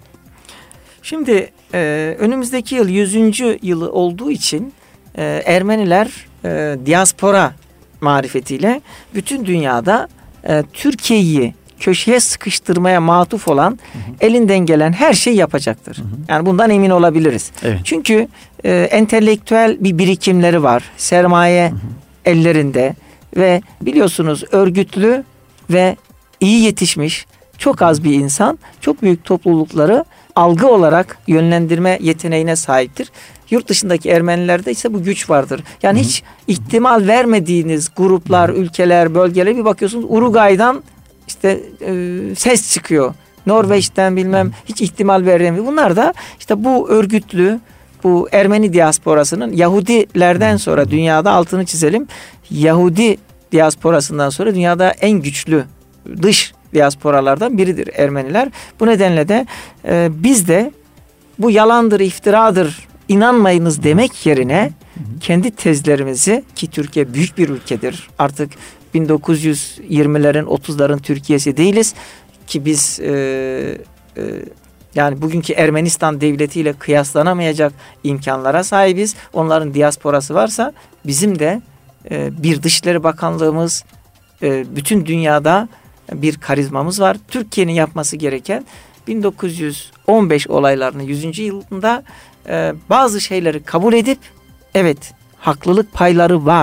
Şimdi e, önümüzdeki yıl yüzüncü yılı olduğu için e, Ermeniler e, diaspora marifetiyle bütün dünyada e, Türkiye'yi köşeye sıkıştırmaya matuf olan, hı hı. elinden gelen her şeyi yapacaktır. Hı hı. Yani bundan emin olabiliriz. Evet. Çünkü e, entelektüel bir birikimleri var. Sermaye hı hı. ellerinde ve biliyorsunuz örgütlü ve iyi yetişmiş çok az bir insan çok büyük toplulukları algı olarak yönlendirme yeteneğine sahiptir. Yurt dışındaki Ermenilerde ise bu güç vardır. Yani hı hı. hiç ihtimal vermediğiniz gruplar, hı hı. ülkeler, bölgeler, bir bakıyorsunuz Uruguay'dan işte e, ses çıkıyor. Norveç'ten bilmem hı hı. hiç ihtimal veremiyor. Bunlar da işte bu örgütlü, bu Ermeni diasporasının Yahudilerden sonra dünyada, altını çizelim, Yahudi diasporasından sonra dünyada en güçlü dış diasporalardan biridir Ermeniler. Bu nedenle de e, biz de bu yalandır, iftiradır, inanmayınız demek yerine kendi tezlerimizi, ki Türkiye büyük bir ülkedir. Artık bin dokuz yüz yirmilerin otuzların Türkiye'si değiliz ki biz e, e, yani bugünkü Ermenistan devletiyle kıyaslanamayacak imkanlara sahibiz. Onların diasporası varsa bizim de e, bir Dışişleri Bakanlığımız, e, bütün dünyada bir karizmamız var. Türkiye'nin yapması gereken bin dokuz yüz on beş olaylarının yüzüncü yılında e, bazı şeyleri kabul edip evet haklılık payları var.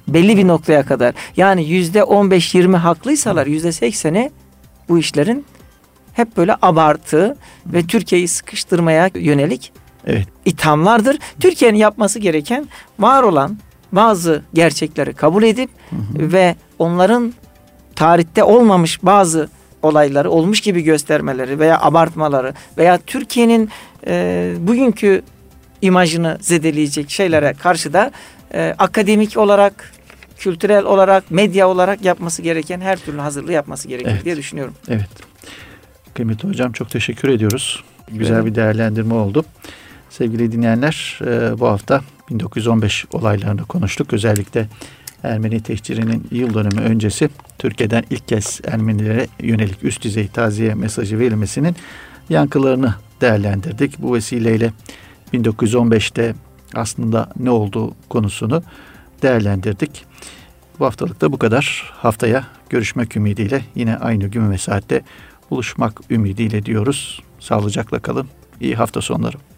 Belli bir noktaya kadar. Yani yüzde on beş yirmi haklıysalar yüzde sekseni bu işlerin hep böyle abartı ve Türkiye'yi sıkıştırmaya yönelik Evet. ithamlardır. Türkiye'nin yapması gereken var olan bazı gerçekleri kabul edip Hı hı. ve onların tarihte olmamış bazı olayları olmuş gibi göstermeleri veya abartmaları veya Türkiye'nin e, bugünkü imajını zedeleyecek şeylere karşı da e, akademik olarak, kültürel olarak, medya olarak yapması gereken her türlü hazırlığı yapması gerekir Evet. diye düşünüyorum. Evet. Kıymetli hocam, çok teşekkür ediyoruz. Güzel Evet. bir değerlendirme oldu. Sevgili dinleyenler, e, bu hafta bin dokuz yüz on beş olaylarını konuştuk. Özellikle Ermeni tehcirinin yıl dönümü öncesi Türkiye'den ilk kez Ermenilere yönelik üst düzey taziye mesajı verilmesinin yankılarını değerlendirdik. Bu vesileyle bin dokuz yüz on beşte aslında ne olduğu konusunu değerlendirdik. Bu haftalık da bu kadar. Haftaya görüşmek ümidiyle yine aynı gün ve saatte buluşmak ümidiyle diyoruz. Sağlıcakla kalın. İyi hafta sonları.